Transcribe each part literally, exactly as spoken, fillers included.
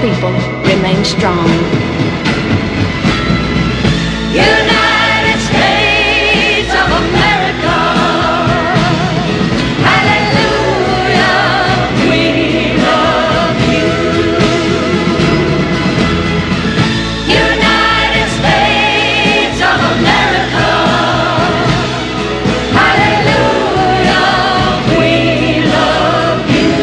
people remain strong. United States of America, hallelujah, we love you. United States of America, hallelujah, we love you.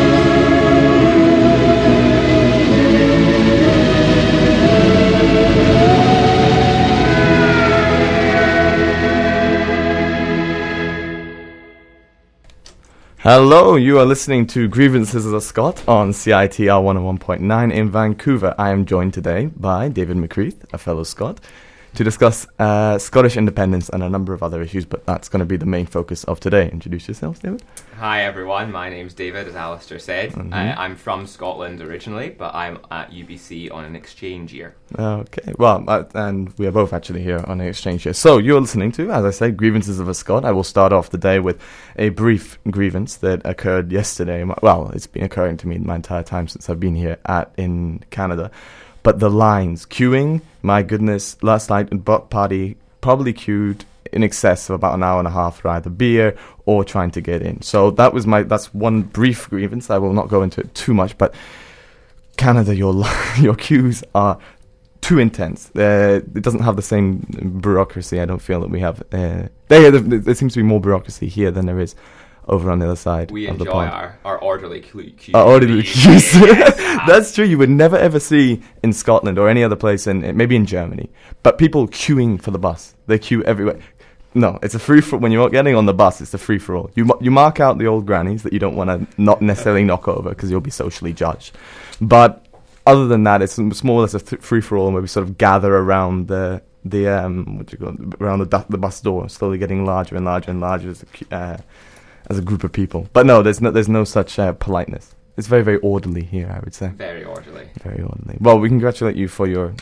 Hello, you are listening to Grievances of Scott on C I T R one oh one point nine in Vancouver. I am joined today by David McCreath, a fellow Scot, to discuss uh, Scottish independence and a number of other issues, but that's going to be the main focus of today. Introduce yourselves, David. Hi everyone, my name's David, as Alistair said. Mhm. Uh, I'm from Scotland originally, but I'm at U B C on an exchange year. Okay, well, uh, and we are both actually here on an exchange here. So you're listening to, as I said, Grievances of a Scot. I will start off the day with a brief grievance that occurred yesterday. Well, it's been occurring to me my entire time since I've been here at in Canada. But the lines, queuing, my goodness, last night at Buck Party, probably queued in excess of about an hour and a half for either beer or trying to get in. So that was my, that's one brief grievance. I will not go into it too much, but Canada, your your queues are too intense. Uh, it doesn't have the same bureaucracy, I don't feel, that we have. Uh, there, there seems to be more bureaucracy here than there is over on the other side We of the enjoy pond. our, our orderly queue. Uh, orderly queues. That's true. You would never ever see in Scotland or any other place, in maybe in Germany, but people queuing for the bus. They queue everywhere. No, it's a free for when you're getting on the bus. It's a free for all. You you mark out the old grannies that you don't want to not necessarily knock over because you'll be socially judged. But other than that, it's, it's more or less a th- free for all, where we sort of gather around the the um what do you call it, around the du- the bus door, slowly getting larger and larger and larger as a cu- uh, as a group of people. But no, there's no there's no such uh, politeness. It's very, very orderly here, I would say. Very orderly. Very orderly. Well, we congratulate you for your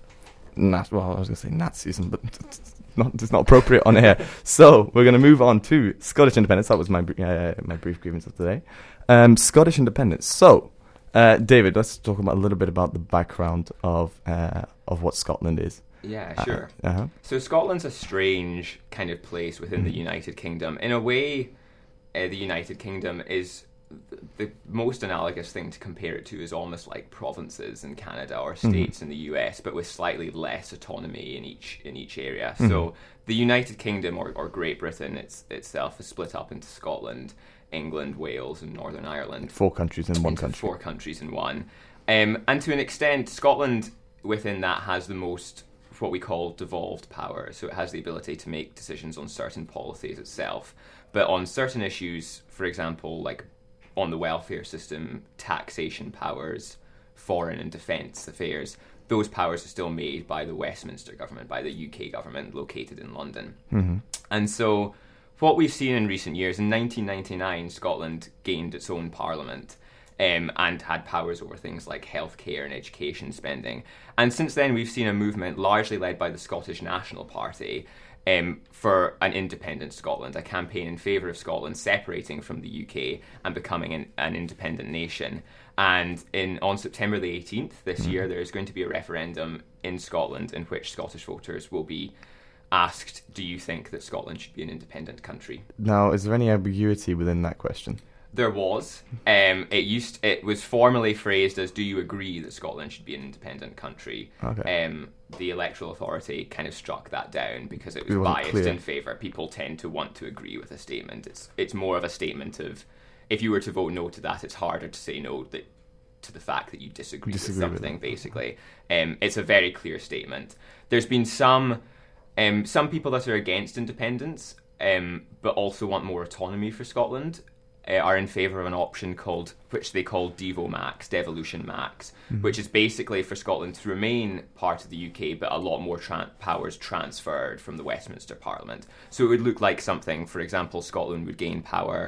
nat. Well, I was going to say Nazism, but it's not, it's not appropriate on air. So we're going to move on to Scottish independence. That was my br- uh, my brief grievance of today. Um, Scottish independence. So, uh, David, let's talk about a little bit about the background of uh, of what Scotland is. Yeah, sure. Uh, uh-huh. So Scotland's a strange kind of place within Mm. the United Kingdom. In a way, uh, the United Kingdom is th- the most analogous thing to compare it to is almost like provinces in Canada or states in the U S, but with slightly less autonomy in each in each area. Mhm. So the United Kingdom or, or Great Britain it's, itself is split up into Scotland, England, Wales, and Northern Ireland. Four countries in one into country. Four countries in one. Um, and to an extent, Scotland within that has the most what we call devolved power. So it has the ability to make decisions on certain policies itself. But on certain issues, for example, like on the welfare system, taxation powers, foreign and defence affairs, those powers are still made by the Westminster government, by the U K government located in London. Mm-hmm. And so what we've seen in recent years, in nineteen ninety-nine, Scotland gained its own parliament. Um, and had powers over things like healthcare and education spending. And since then, we've seen a movement largely led by the Scottish National Party um, for an independent Scotland, a campaign in favour of Scotland separating from the U K and becoming an, an independent nation. And in on September the eighteenth this year, there is going to be a referendum in Scotland in which Scottish voters will be asked, do you think that Scotland should be an independent country? Now, is there any ambiguity within that question? There was. Um, it used. It was formally phrased as, "Do you agree that Scotland should be an independent country?" Okay. Um, the electoral authority kind of struck that down because it was It wasn't biased clear. in favour. People tend to want to agree with a statement. It's it's more of a statement of, if you were to vote no to that, it's harder to say no that, to the fact that you disagree, Disagree with with something. it. Basically, um, it's a very clear statement. There's been some um, some people that are against independence, um, but also want more autonomy for Scotland. Uh, are in favour of an option called, which they call Devo Max, Devolution Max, Mm-hmm. which is basically for Scotland to remain part of the U K, but a lot more tra- powers transferred from the Westminster Parliament. So it would look like something, for example, Scotland would gain power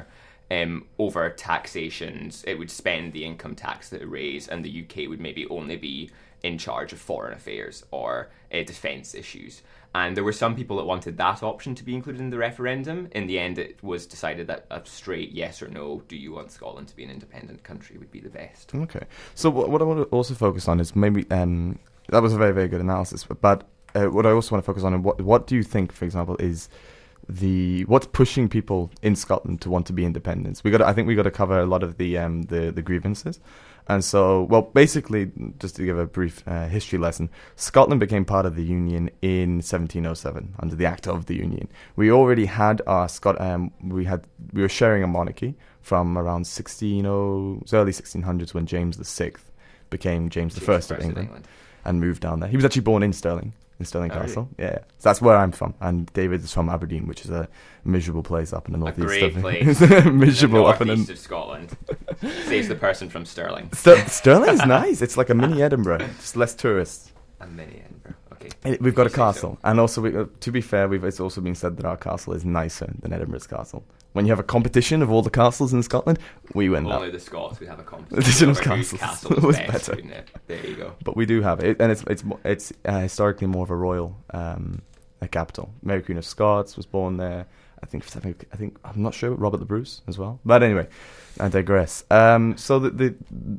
um, over taxations. It would spend the income tax that it raised, and the U K would maybe only be in charge of foreign affairs or uh, defence issues. And there were some people that wanted that option to be included in the referendum. In the end, it was decided that a straight yes or no, do you want Scotland to be an independent country, would be the best. Okay. So what, what I want to also focus on is maybe, um, that was a very, very good analysis, but, but uh, what I also want to focus on, and what, what do you think, for example, is the what's pushing people in Scotland to want to be independent? We got, I think we got to cover a lot of the um, the, the grievances. And so, well, basically, just to give a brief uh, history lesson, Scotland became part of the Union in seventeen oh seven under the Act of the Union. We already had our Scot. Um, we had we were sharing a monarchy from around sixteen oh, early sixteen hundreds, when James the Sixth became James the First of England, England and moved down there. He was actually born in Stirling. In Stirling oh, Castle, really? yeah. So that's where I'm from, and David is from Aberdeen, which is a miserable place up in the northeast. A great of place. miserable the up in the northeast of Scotland. Saves the person from Stirling. St- Stirling's nice. It's like a mini Edinburgh, just less tourists. A mini Edinburgh. Okay. It, we've got a say castle, so. and also, we, uh, to be fair, we've it's also been said that our castle is nicer than Edinburgh's castle. When you have a competition of all the castles in Scotland, we win Only that. the Scots would have a Edition competition of over whose castles castle was, was best, better. wouldn't it? There you go. But we do have it, and it's it's mo- it's uh, historically more of a royal um, a capital. Mary Queen of Scots was born there. I think I think I think I'm not sure Robert the Bruce as well. But anyway, I digress. Um, so the, the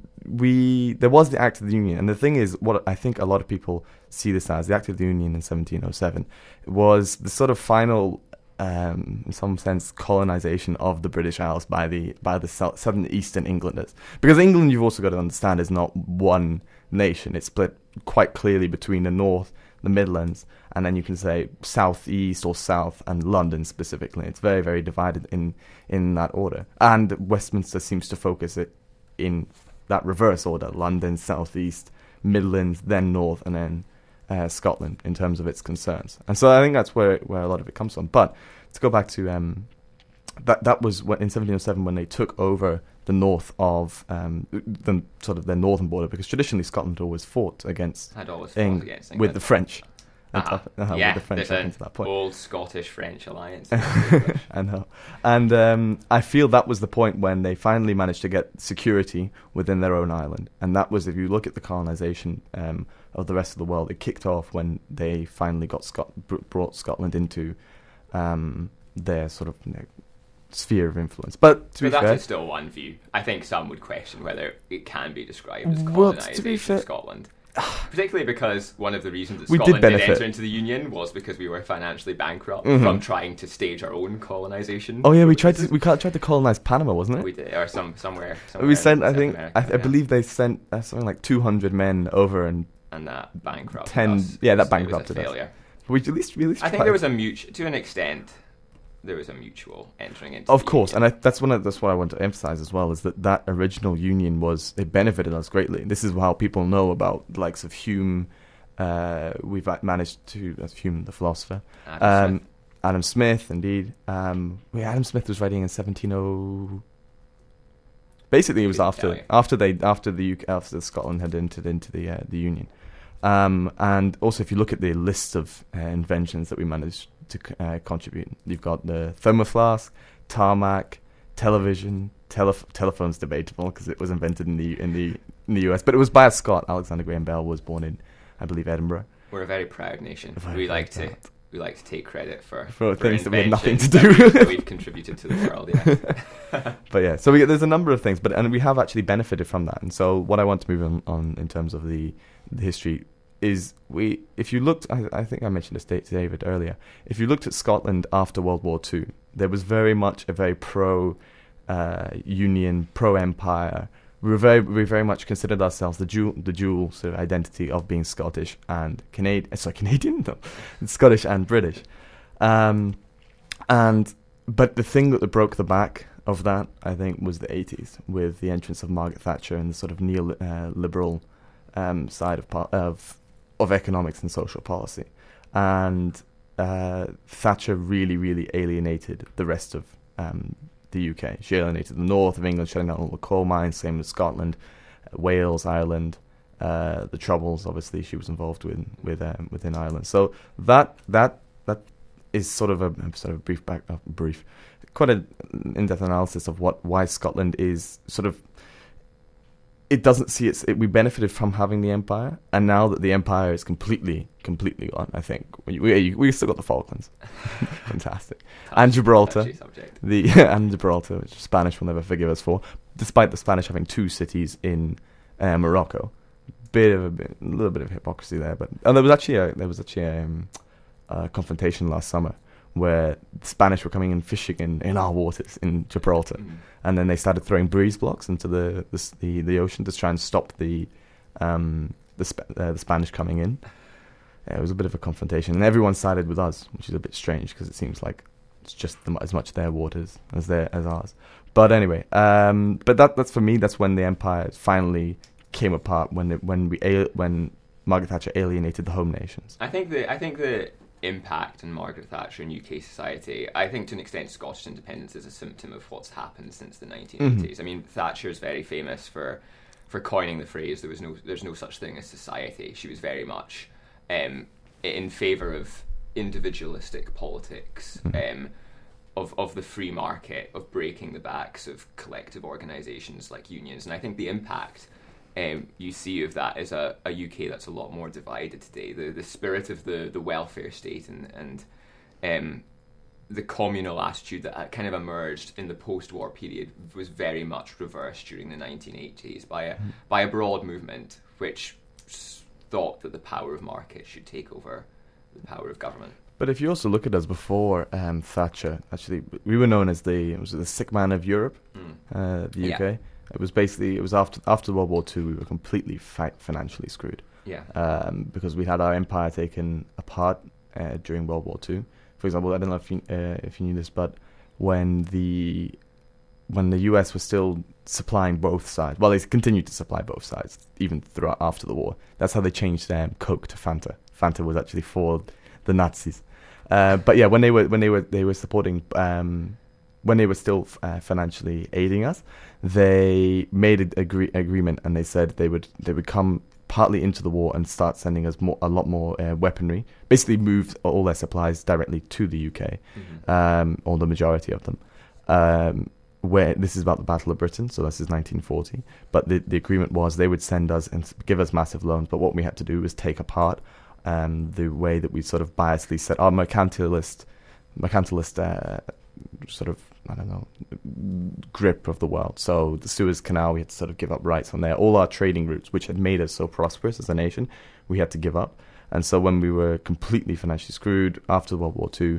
we there was the Act of the Union, and the thing is, what I think a lot of people see this as, the Act of the Union in seventeen oh seven was the sort of final, um, in some sense, colonization of the British Isles by the by the south, southern eastern Englanders. Because England, you've also got to understand, is not one nation. It's split quite clearly between the north, the Midlands, and then you can say southeast or south, and London specifically. It's very, very divided in in that order. And Westminster seems to focus it in that reverse order: London, southeast, Midlands, then north, and then uh, Scotland in terms of its concerns. And so I think that's where where a lot of it comes from. But to go back to um, that that was when, in seventeen oh seven, when they took over the north of um, the sort of their northern border, because traditionally Scotland always fought against Had always fought Eng- against with the French. Uh-huh. Up, uh-huh, yeah, with the French there's up an until that point. old Scottish-French alliance. I know. And um, I feel that was the point when they finally managed to get security within their own island. And that was, if you look at the colonization um, of the rest of the world, it kicked off when they finally got Scot- brought Scotland into um, their sort of, you know, sphere of influence. But to but be that fair, is still one view. I think some would question whether it can be described as Well, to colonisation be fair- of Scotland. Particularly because one of the reasons that We did Scotland did, benefit. enter into the Union was because we were financially bankrupt Mhm. from trying to stage our own colonisation. oh yeah, we tried to we tried to colonize Panama, wasn't it? We did, or some somewhere. somewhere We in sent, I South think, America, I, I yeah. believe they sent uh, something like two hundred men over, and and that bankrupted ten- us. yeah, that It was- bankrupted it us. was a failure. we at least we at least I think tried. there was a mutual, to an extent, there was a mutual entering into. Of the course, union. and I, that's one of, that's what I want to emphasize as well, is that that original union was, it benefited us greatly. This is how people know about the likes of Hume. Uh, we've uh, managed to, as Hume the philosopher, Adam um, Smith. Adam Smith, indeed. Um, wait, Adam Smith was writing in seventeen oh. Basically, it was Couldn't after tell you. after they after the U K, after Scotland had entered into the uh, the union. Um, and also, if you look at the list of uh, inventions that we managed to uh, contribute, you've got the thermoflask, tarmac, television. Telef- telephone's debatable because it was invented in the in the in the U S, but it was by a Scot. Alexander Graham Bell was born in, I believe, Edinburgh. We're a very proud nation. Very, we very like to proud. we like to take credit for, For things that we had nothing to inventions do that, we, with. that we've contributed to the world. Yeah. But yeah, so we, there's a number of things, but and we have actually benefited from that. And so what I want to move on, on in terms of the, the history is we, if you looked, I, I think I mentioned this to David earlier. If you looked at Scotland after World War Two, there was very much a very pro uh, union, pro empire. We were very, we very much considered ourselves the dual, the dual sort of identity of being Scottish and Canadian. Sorry, Canadian, no, Scottish and British. Um, and but the thing that broke the back of that, I think, was the eighties with the entrance of Margaret Thatcher and the sort of neo-liberal um, side of po- of of economics and social policy. And uh, Thatcher really, really alienated the rest of um, the U K. She alienated the north of England, shutting down all the coal mines, same with Scotland, uh, Wales, Ireland, uh, the Troubles, obviously, she was involved with, with um, within Ireland. So that that that is sort of a sort of brief back, uh, brief, quite an in-depth analysis of what why Scotland is sort of. It doesn't see its. It, we benefited from having the empire, and now that the empire is completely, completely gone, I think we we, we still got the Falklands, fantastic, and Gibraltar, Touchy subject. the and Gibraltar, which Spanish will never forgive us for, despite the Spanish having two cities in uh, Morocco. Bit of a, bit, a little bit of hypocrisy there, but and there was actually a, there was actually a, um, a confrontation last summer where the Spanish were coming in fishing in, in our waters in Gibraltar, mm. and then they started throwing breeze blocks into the the the, the ocean to try and stop the um the Sp- uh, the Spanish coming in. Yeah, it was a bit of a confrontation, and everyone sided with us, which is a bit strange because it seems like it's just the, as much their waters as their as ours. But anyway, um, but that that's for me. That's when the empire finally came apart, when it, when we when Margaret Thatcher alienated the home nations. I think the I think the impact on Margaret Thatcher in U K society, I think to an extent Scottish independence is a symptom of what's happened since the nineteen eighties. Mm-hmm. I mean, Thatcher is very famous for for coining the phrase "there was no there's no such thing as society." She was very much um, in favour of individualistic politics, mm-hmm. um, of of the free market, of breaking the backs of collective organisations like unions, and I think the impact Um, you see of that is a, a U K that's a lot more divided today. The the spirit of the, the welfare state and and um, the communal attitude that kind of emerged in the post-war period was very much reversed during the nineteen eighties by a mm. by a broad movement which s- thought that the power of market should take over the power of government. But if you also look at us before um, Thatcher, actually, we were known as the was it the sick man of Europe, mm. uh, the U K. Yeah. It was basically, it was after after World War Two, we were completely fi- financially screwed. Yeah. Um, because we had our empire taken apart uh, during World War Two. For example, I don't know if you, uh, if you knew this, but when the when the U S was still supplying both sides, well, they continued to supply both sides even throughout after the war. That's how they changed um, Coke to Fanta. Fanta was actually for the Nazis. Uh, but yeah, when they were when they were they were supporting. Um, When they were still uh, financially aiding us, they made an agree- agreement, and they said they would they would come partly into the war and start sending us more, a lot more uh, weaponry. Basically, move all their supplies directly to the U K, mm-hmm. um, or the majority of them. Um, where this is about the Battle of Britain, so this is nineteen forty. But the the agreement was they would send us and give us massive loans, but what we had to do was take apart um, the way that we sort of biasly set our mercantilist mercantilist. Uh, sort of, I don't know, grip of the world. So the Suez Canal, we had to sort of give up rights on there. All our trading routes, which had made us so prosperous as a nation, we had to give up. And so when we were completely financially screwed after World War Two,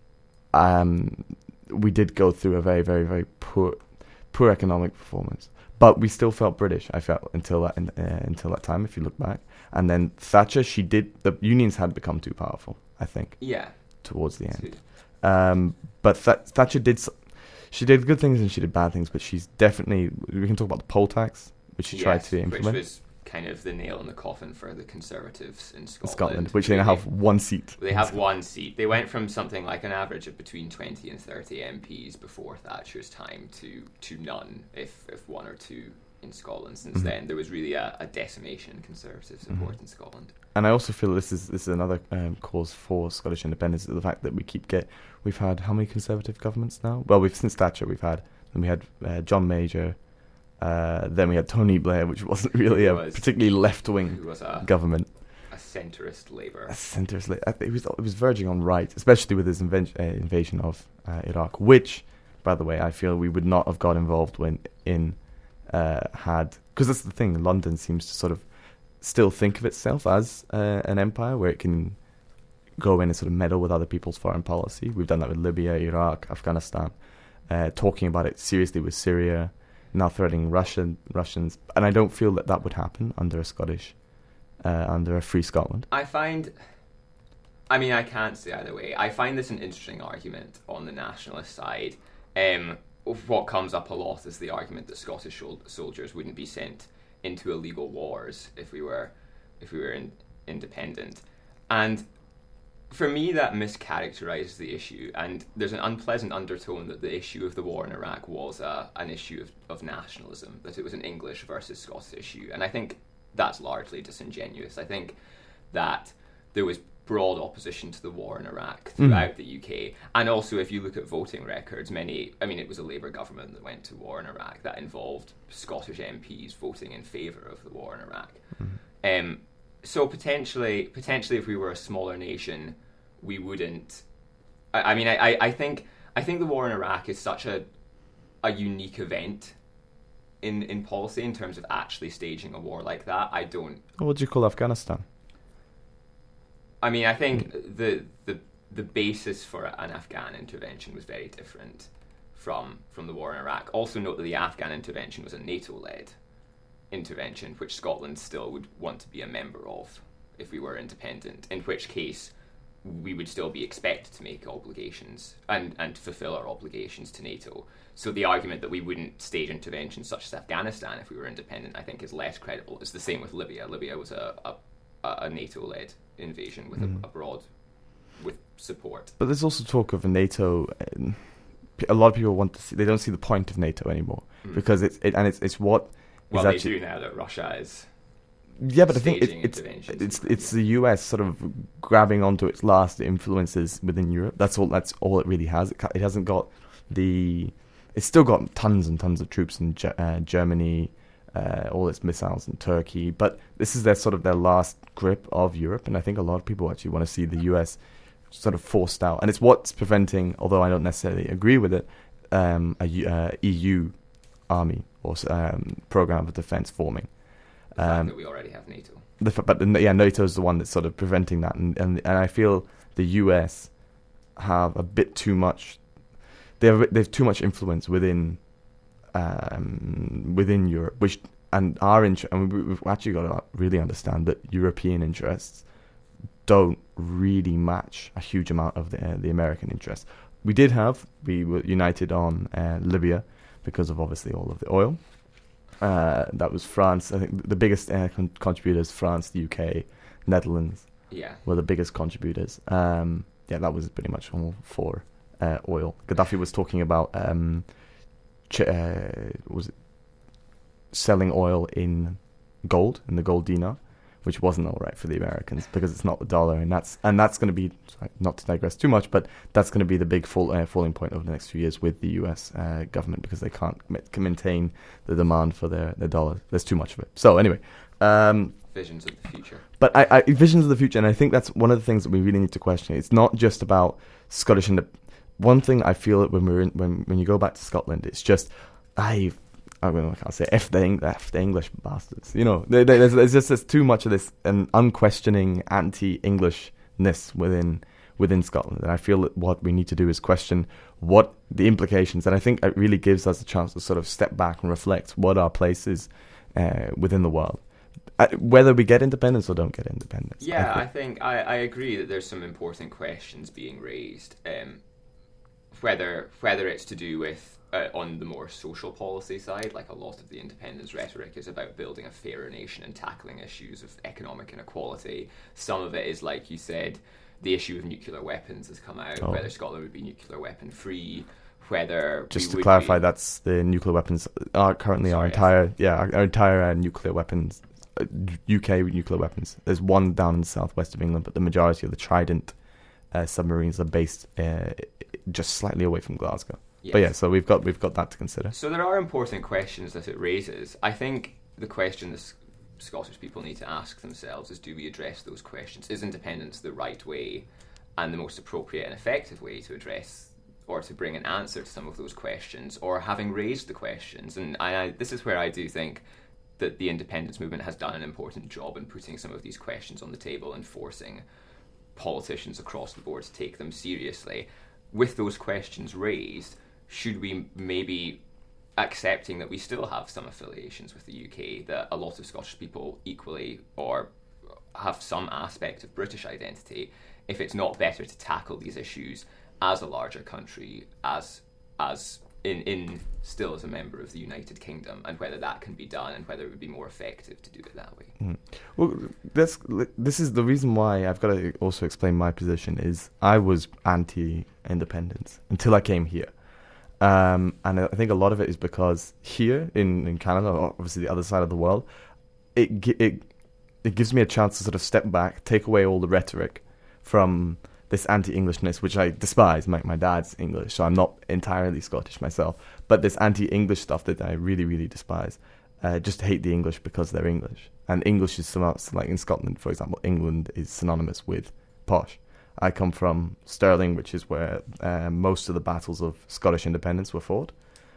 um, we did go through a very, very, very poor, poor economic performance. But we still felt British, I felt, until that uh, until that time, if you look back. And then Thatcher, she did, the unions had become too powerful, I think. Yeah. Towards the end. Um, but Th- Thatcher did, she did good things and she did bad things, but she's definitely, we can talk about the poll tax, which she yes, tried to implement. Which was kind of the nail in the coffin for the Conservatives in Scotland. Scotland, which they now have one seat. They have one seat. They went from something like an average of between twenty and thirty M Ps before Thatcher's time to, to none, if, if one or two in Scotland. Since mm-hmm. then, there was really a, a decimation in Conservative support mm-hmm. in Scotland. And I also feel this is this is another um, cause for Scottish independence, the fact that we keep get we've had how many Conservative governments now? Well, we've since Thatcher we've had, and we had uh, John Major, uh, then we had Tony Blair, which wasn't really a was, particularly left wing government. A centrist Labour. A centrist Labour. It was it was verging on right, especially with his inven- uh, invasion of uh, Iraq, which, by the way, I feel we would not have got involved when in uh, had because that's the thing. London seems to sort of still think of itself as uh, an empire where it can go in and sort of meddle with other people's foreign policy. We've done that with Libya, Iraq, Afghanistan, uh, talking about it seriously with Syria, now threatening Russian Russians, and I don't feel that that would happen under a Scottish, uh, under a free Scotland. I find, I mean, I can't say either way. I find this an interesting argument on the nationalist side. Um, what comes up a lot is the argument that Scottish soldiers wouldn't be sent into illegal wars if we were if we were in, independent, and for me that mischaracterizes the issue, and there's an unpleasant undertone that the issue of the war in Iraq was a, an issue of, of nationalism, that it was an English versus Scots issue, and I think that's largely disingenuous. I think that there was broad opposition to the war in Iraq throughout mm. the U K. And also, if you look at voting records, many, I mean, it was a Labour government that went to war in Iraq that involved Scottish M Ps voting in favour of the war in Iraq. Mm. Um, so potentially, potentially, if we were a smaller nation, we wouldn't. I, I mean, I, I think I think the war in Iraq is such a a unique event in in policy in terms of actually staging a war like that. I don't. What do you call Afghanistan? I mean, I think the the the basis for an Afghan intervention was very different from from the war in Iraq. Also note that the Afghan intervention was a NATO-led intervention, which Scotland still would want to be a member of if we were independent, in which case we would still be expected to make obligations and, and fulfill our obligations to NATO. So the argument that we wouldn't stage interventions such as Afghanistan if we were independent, I think, is less credible. It's the same with Libya. Libya was a, a, a NATO-led invasion with mm. a, a broad, with support. But there's also talk of a NATO. Um, a lot of people want to see. They don't see the point of NATO anymore mm. because it's it, and it's it's what. Well, is they actually, do now that Russia is. Yeah, but I think it, it's it's it's the U S sort of grabbing onto its last influences within Europe. That's all. That's all it really has. It, it hasn't got the. It's still got tons and tons of troops in Ge- uh, Germany, uh, all its missiles in Turkey. But this is their sort of their last grip of Europe, and I think a lot of people actually want to see the U S sort of forced out, and it's what's preventing. Although I don't necessarily agree with it, um, a uh, E U army or um, program of defense forming. The fact Um, that we already have NATO. The, but the, yeah, NATO is the one that's sort of preventing that, and, and and I feel the U S have a bit too much. They have they have too much influence within um, within Europe, which and our interest. And we, we've actually got to really understand that European interests don't really match a huge amount of the uh, the American interests. We did have we were united on uh, Libya because of obviously all of the oil. Uh, that was France. I think the biggest uh, con- contributors, France, the U K, Netherlands, Yeah. were the biggest contributors. Um, yeah, that was pretty much all for uh, oil. Gaddafi was talking about um, ch- uh, was it selling oil in gold, in the gold dinar, which wasn't all right for the Americans because it's not the dollar, and that's and that's going to be, not to digress too much, but that's going to be the big fall, uh, falling point over the next few years with the U S uh, government because they can't can maintain the demand for their, their dollar. There's too much of it. So anyway, um, Visions of the future. but I, I visions of the future, and I think that's one of the things that we really need to question. It's not just about Scottish. And one thing I feel that when we're in, when when you go back to Scotland, it's just I. I mean, I can't say F the, Eng- F the English bastards. You know, there, there's, there's just there's too much of this an unquestioning anti-Englishness within within Scotland, and I feel that what we need to do is question what the implications. And I think it really gives us a chance to sort of step back and reflect what our place is uh, within the world, uh, whether we get independence or don't get independence. Yeah, I I think I, I agree that there's some important questions being raised. Um, whether whether it's to do with Uh, on the more social policy side, like a lot of the independence rhetoric is about building a fairer nation and tackling issues of economic inequality. Some of it is, like you said, the issue of nuclear weapons has come out, oh. whether Scotland would be nuclear weapon free, whether just we to would clarify, be... that's the nuclear weapons are currently Sorry, our entire yeah our, our entire uh, nuclear weapons, uh, U K nuclear weapons. There's one down in the southwest of England, but the majority of the Trident uh, submarines are based uh, just slightly away from Glasgow. Yes. But yeah, so we've got we've got that to consider. So there are important questions that it raises. I think the question the Scottish people need to ask themselves is, do we address those questions? Is independence the right way and the most appropriate and effective way to address or to bring an answer to some of those questions? Or having raised the questions, and I, I, this is where I do think that the independence movement has done an important job in putting some of these questions on the table and forcing politicians across the board to take them seriously. With those questions raised, should we maybe, accepting that we still have some affiliations with the U K, that a lot of Scottish people equally or have some aspect of British identity, if it's not better to tackle these issues as a larger country, as as in, in still as a member of the United Kingdom, and whether that can be done and whether it would be more effective to do it that way. Mm. Well, this this is the reason why I've got to also explain my position. Is I was anti-independence until I came here. Um, and I think a lot of it is because here in, in Canada, obviously the other side of the world, it it it gives me a chance to sort of step back, take away all the rhetoric from this anti-Englishness, which I despise. My, my dad's English, so I'm not entirely Scottish myself. But this anti-English stuff that I really, really despise. Uh, just hate the English because they're English. And English is synonymous, like in Scotland, for example, England is synonymous with posh. I come from Stirling, which is where uh, most of the battles of Scottish independence were fought.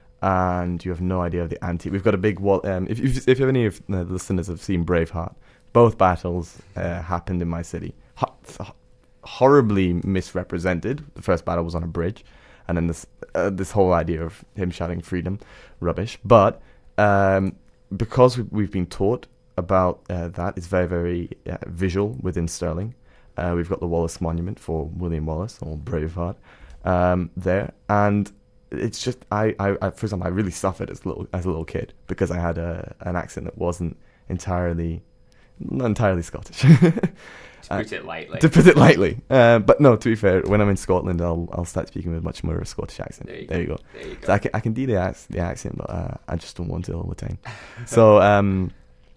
And you have no idea of the anti... We've got a big wall... Um, if, if, if any of the listeners have seen Braveheart, both battles uh, happened in my city. Ho- horribly misrepresented. The first battle was on a bridge. And then this uh, this whole idea of him shouting freedom, rubbish. But um, because we've been taught about uh, that, it's very, very uh, visual within Stirling. Uh, we've got the Wallace Monument for William Wallace, or Braveheart, um, there. And it's just, I, I, I, for example, I really suffered as a little, as a little kid because I had a, an accent that wasn't entirely, not entirely Scottish. To put it lightly. To put it lightly. Uh, but no, to be fair, when I'm in Scotland, I'll I'll start speaking with much more of a Scottish accent. There you there go. You go. There you go. So I can, I can do the, ac- the accent, but uh, I just don't want it all the time. so, um,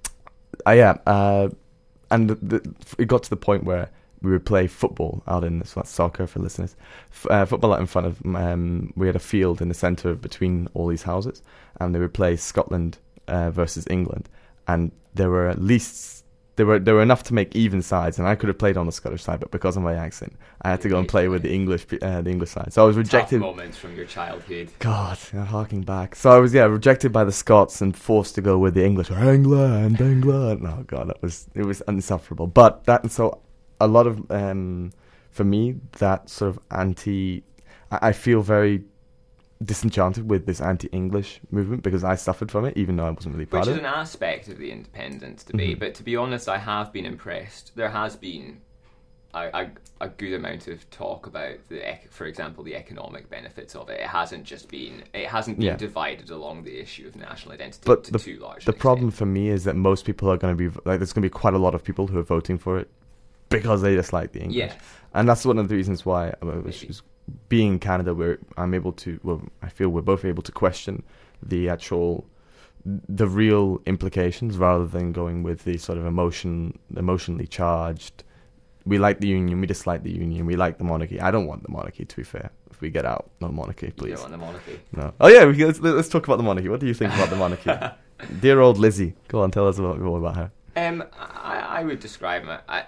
uh, yeah, uh, and the, the, it got to the point where we would play football out in, so that's soccer for listeners, F- uh, football out in front of, um, we had a field in the centre between all these houses, and they would play Scotland uh, versus England, and there were at least... There were there were enough to make even sides, and I could have played on the Scottish side, but because of my accent, I had to go and play with the English uh, the English side. So I was rejected. Tough moments from your childhood. God, you're harking back. So I was yeah rejected by the Scots and forced to go with the English. England, England. Oh God, that was it was insufferable. But that so a lot of um for me that sort of anti, I, I feel very disenchanted with this anti-English movement because I suffered from it, even though I wasn't really proud Which of is it. an aspect of the independence debate, Mhm. but to be honest, I have been impressed. There has been a, a, a good amount of talk about the, ec- for example, the economic benefits of it. It hasn't just been, it hasn't been Yeah. divided along the issue of national identity But to the, too large. the an problem extent. for me is that most people are going to be like, there's going to be quite a lot of people who are voting for it because they dislike the English. Yes. And that's one of the reasons why, uh, which Maybe. is being in Canada, where I'm able to, well, I feel we're both able to question the actual, the real implications rather than going with the sort of emotion, emotionally charged. We like the union, we dislike the union, we like the monarchy. I don't want the monarchy, to be fair. If we get out, no monarchy, You please. don't want the monarchy. No. Oh yeah, we can, let's, let's talk about the monarchy. What do you think about the monarchy? Dear old Lizzie. Go on, tell us about, more about her. Um, I, I would describe my, I,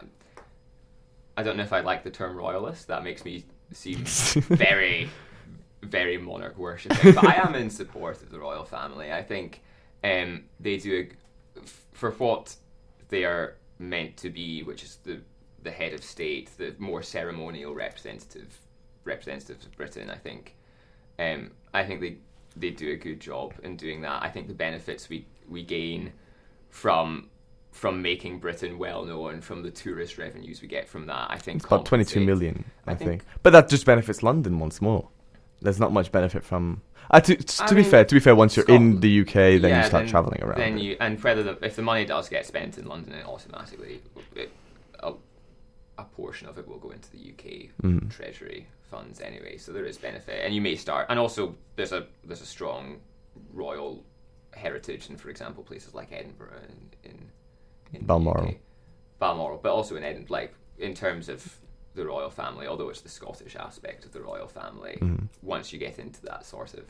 I don't know if I like the term royalist. That makes me seem very, very monarch worshipping. But I am in support of the royal family. I think um, they do a, for what they are meant to be, which is the the head of state, the more ceremonial representative representatives of Britain. I think, um, I think they they do a good job in doing that. I think the benefits we we gain from from making Britain well known, from the tourist revenues we get from that, I think It's about twenty-two compensate. million, I, I think. think- But that just benefits London once more. There's not much benefit from. Uh, to to I be mean, fair, to be fair, once you're in Scotland- the U K, then Yeah, you start then- travelling around. Then it. you and whether the, if the money does get spent in London, it automatically it, a, a portion of it will go into the U K Mhm. Treasury funds anyway. So there is benefit, and you may start. And also, there's a there's a strong royal heritage in, for example, places like Edinburgh and in, in Balmoral. the U K. Balmoral, but also in Edinburgh, like in terms of the royal family, although it's the Scottish aspect of the royal family. Mhm. Once you get into that sort of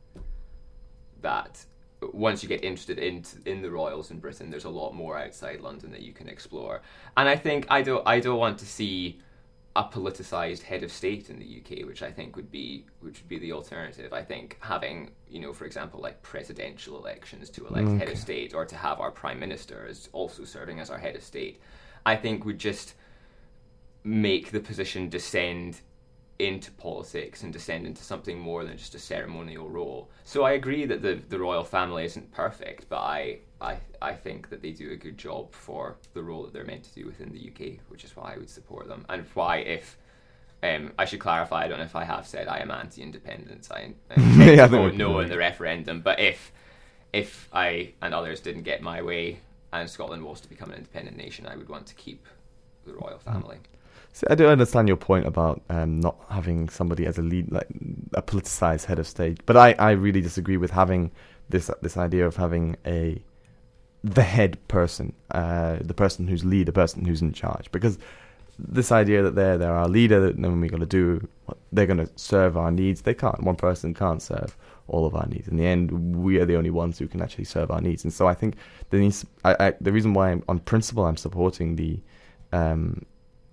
that, once you get interested in in the royals in Britain, there's a lot more outside London that you can explore. And I think I don't I don't want to see a politicized head of state in the U K, which I think would be which would be the alternative. I think having, you know, for example, like presidential elections to elect head of Okay. state, or to have our prime minister as also serving as our head of state, I think would just make the position descend into politics and descend into something more than just a ceremonial role. So I agree that the, the royal family isn't perfect, but I, I I think that they do a good job for the role that they're meant to do within the U K, which is why I would support them. And why, if um, I should clarify, I don't know if I have said I am anti-independence. I, I intend Yeah, I to think vote we no can- in the referendum. But if if I and others didn't get my way and Scotland was to become an independent nation, I would want to keep the royal family. See, I do understand your point about um, not having somebody as a lead, like a politicized head of state. But I, I really disagree with having this this idea of having a the head person, uh, the person who's lead, the person who's in charge. Because this idea that they're they're our leader, that then we got to do what they're going to serve our needs. They can't. One person can't serve all of our needs. In the end, we are the only ones who can actually serve our needs. And so I think there needs. I, I, the reason why, I'm, on principle, I'm supporting the um,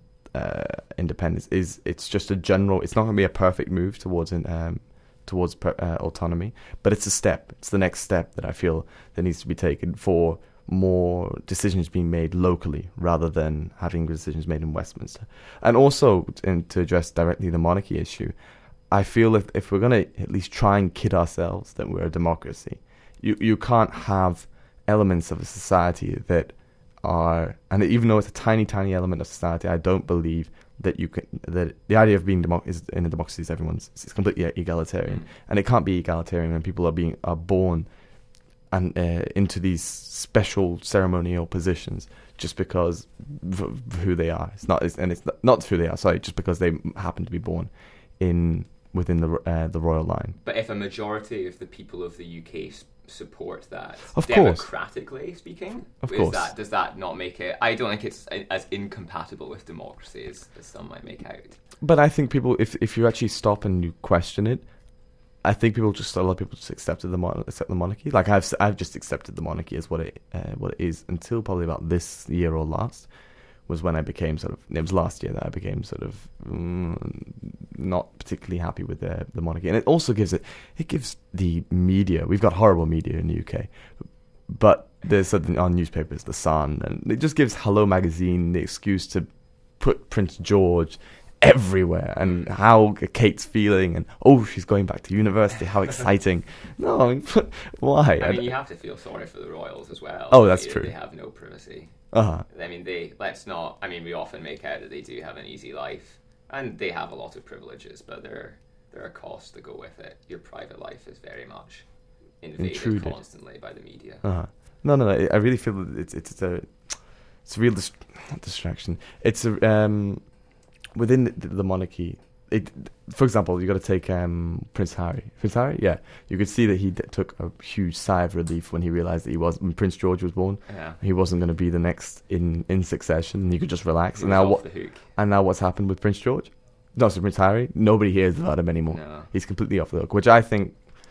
uh, independence is it's just a general. It's not going to be a perfect move towards an. Um, towards per, uh, autonomy, but it's a step. It's the next step that I feel that needs to be taken for more decisions being made locally rather than having decisions made in Westminster. And also, and to address directly the monarchy issue, I feel if, if we're going to at least try and kid ourselves that we're a democracy, you, you can't have elements of a society that are, and even though it's a tiny, tiny element of society, I don't believe that you can, that the idea of being democ- is in a democracy is everyone's, it's completely egalitarian, and it can't be egalitarian when people are being are born and uh, into these special ceremonial positions just because of who they are. It's not, it's, and it's not, not who they are. Sorry, just because they happen to be born in within the uh, the royal line. But if a majority of the people of the U K s- support that, of course, democratically speaking, of is course, that, does that not make it? I don't think it's as incompatible with democracy as, as some might make out. But I think people, if if you actually stop and you question it, I think people just a lot of people just accepted the mon- accept the monarchy. Like I've I've just accepted the monarchy as what it uh, what it is until probably about this year or last was when I became sort of. It was last year that I became sort of mm, not particularly happy with the the monarchy, and it also gives it it gives the media. We've got horrible media in the U K, but there's something on newspapers, The Sun, and it just gives Hello Magazine the excuse to put Prince George everywhere and how Kate's feeling and oh she's going back to university, how exciting. No, I mean, why? I mean, you have to feel sorry for the royals as well. Oh, that's they, true. They have no privacy. Uh-huh. I mean, they let's not. I mean, we often make out that they do have an easy life, and they have a lot of privileges, but there there are costs that go with it. Your private life is very much invaded Intruded. constantly by the media. Uh-huh. No, no, no. I really feel that it's it's a it's a real dist- not distraction. It's a um within the, the monarchy. It, for example, you got to take um, Prince Harry. Prince Harry, yeah, you could see that he d- took a huge sigh of relief when he realized that he was when Prince George was born. Yeah. He wasn't going to be the next in, in succession, and he could just relax. He And was now off what? the hook. And now what's happened with Prince George? No, so Prince Harry. Nobody hears about him anymore. No. He's completely off the hook, which I think.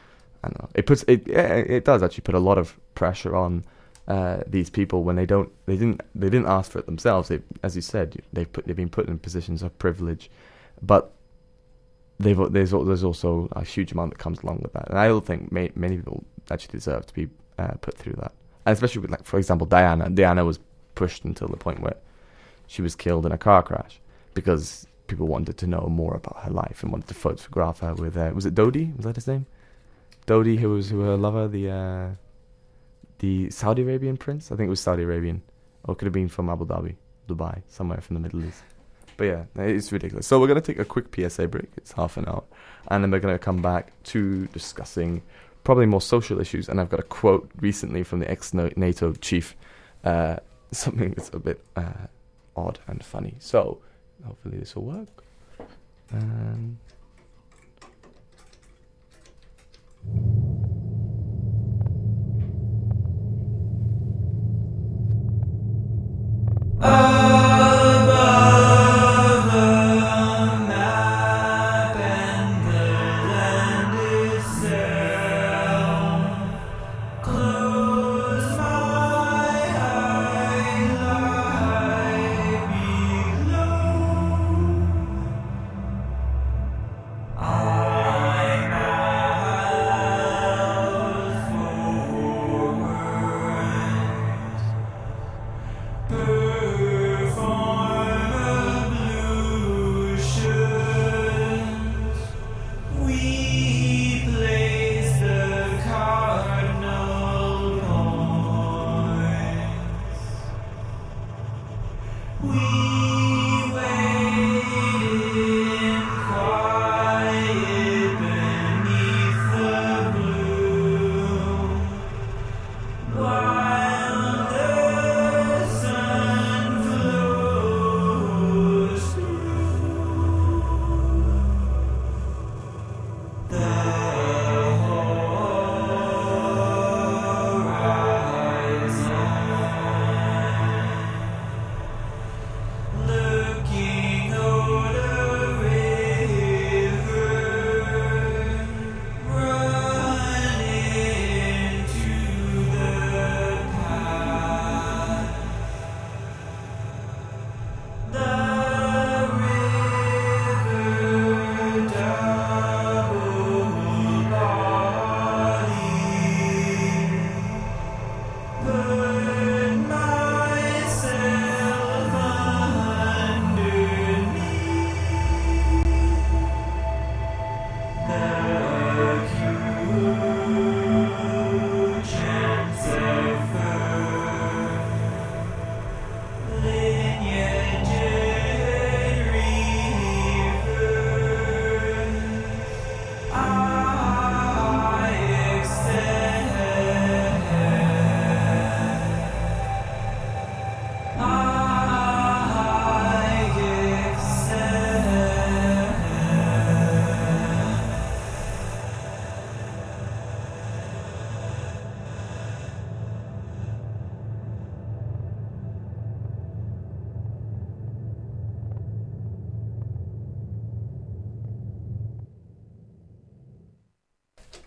I don't know. It puts it. Yeah, it does actually put a lot of pressure on uh, these people when they don't. They didn't. They didn't ask for it themselves. They, as you said, they've put. They've been put in positions of privilege, but. They've, there's there's also a huge amount that comes along with that, and I don't think may, many people actually deserve to be uh, put through that, and especially with, like, for example, Diana. Diana was pushed until the point where she was killed in a car crash because people wanted to know more about her life and wanted to photograph her with uh, was it Dodi? Was that his name? Dodi, who was who her lover, the uh, the Saudi Arabian prince. I think it was Saudi Arabian, or it could have been from Abu Dhabi, Dubai, somewhere from the Middle East. But yeah, it's ridiculous. So we're going to take a quick P S A break. It's half an hour. And then we're going to come back to discussing probably more social issues. And I've got a quote recently from the ex-NATO chief, uh, something that's a bit uh, odd and funny. So hopefully this will work. Um,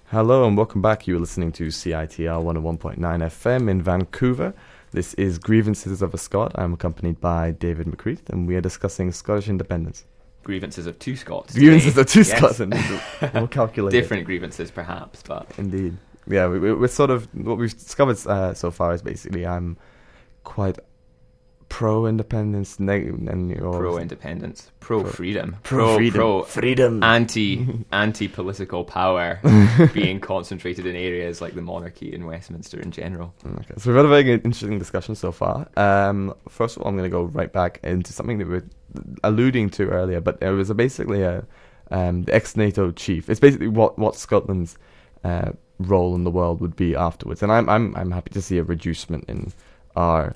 Hello and welcome back. You are listening to C I T R one oh one point nine F M in Vancouver. This is Grievances of a Scot. I'm accompanied by David McCreath, and we are discussing Scottish independence. Grievances of two Scots. Grievances today. of two Yes. Scots, and more calculated. Different grievances, perhaps, but Indeed. Yeah, we, we, we're sort of, what we've discovered uh, so far is basically I'm quite pro-independence, neg- and you're pro-independence, pro-freedom, pro-freedom, pro, freedom. anti anti-political power being concentrated in areas like the monarchy in Westminster in general. Okay, so we've had a very interesting discussion so far. Um, first of all, I'm going to go right back into something that we were alluding to earlier, but it was a basically a um, the ex-NATO chief. It's basically what what Scotland's uh, role in the world would be afterwards, and I'm I'm I'm happy to see a reducement in our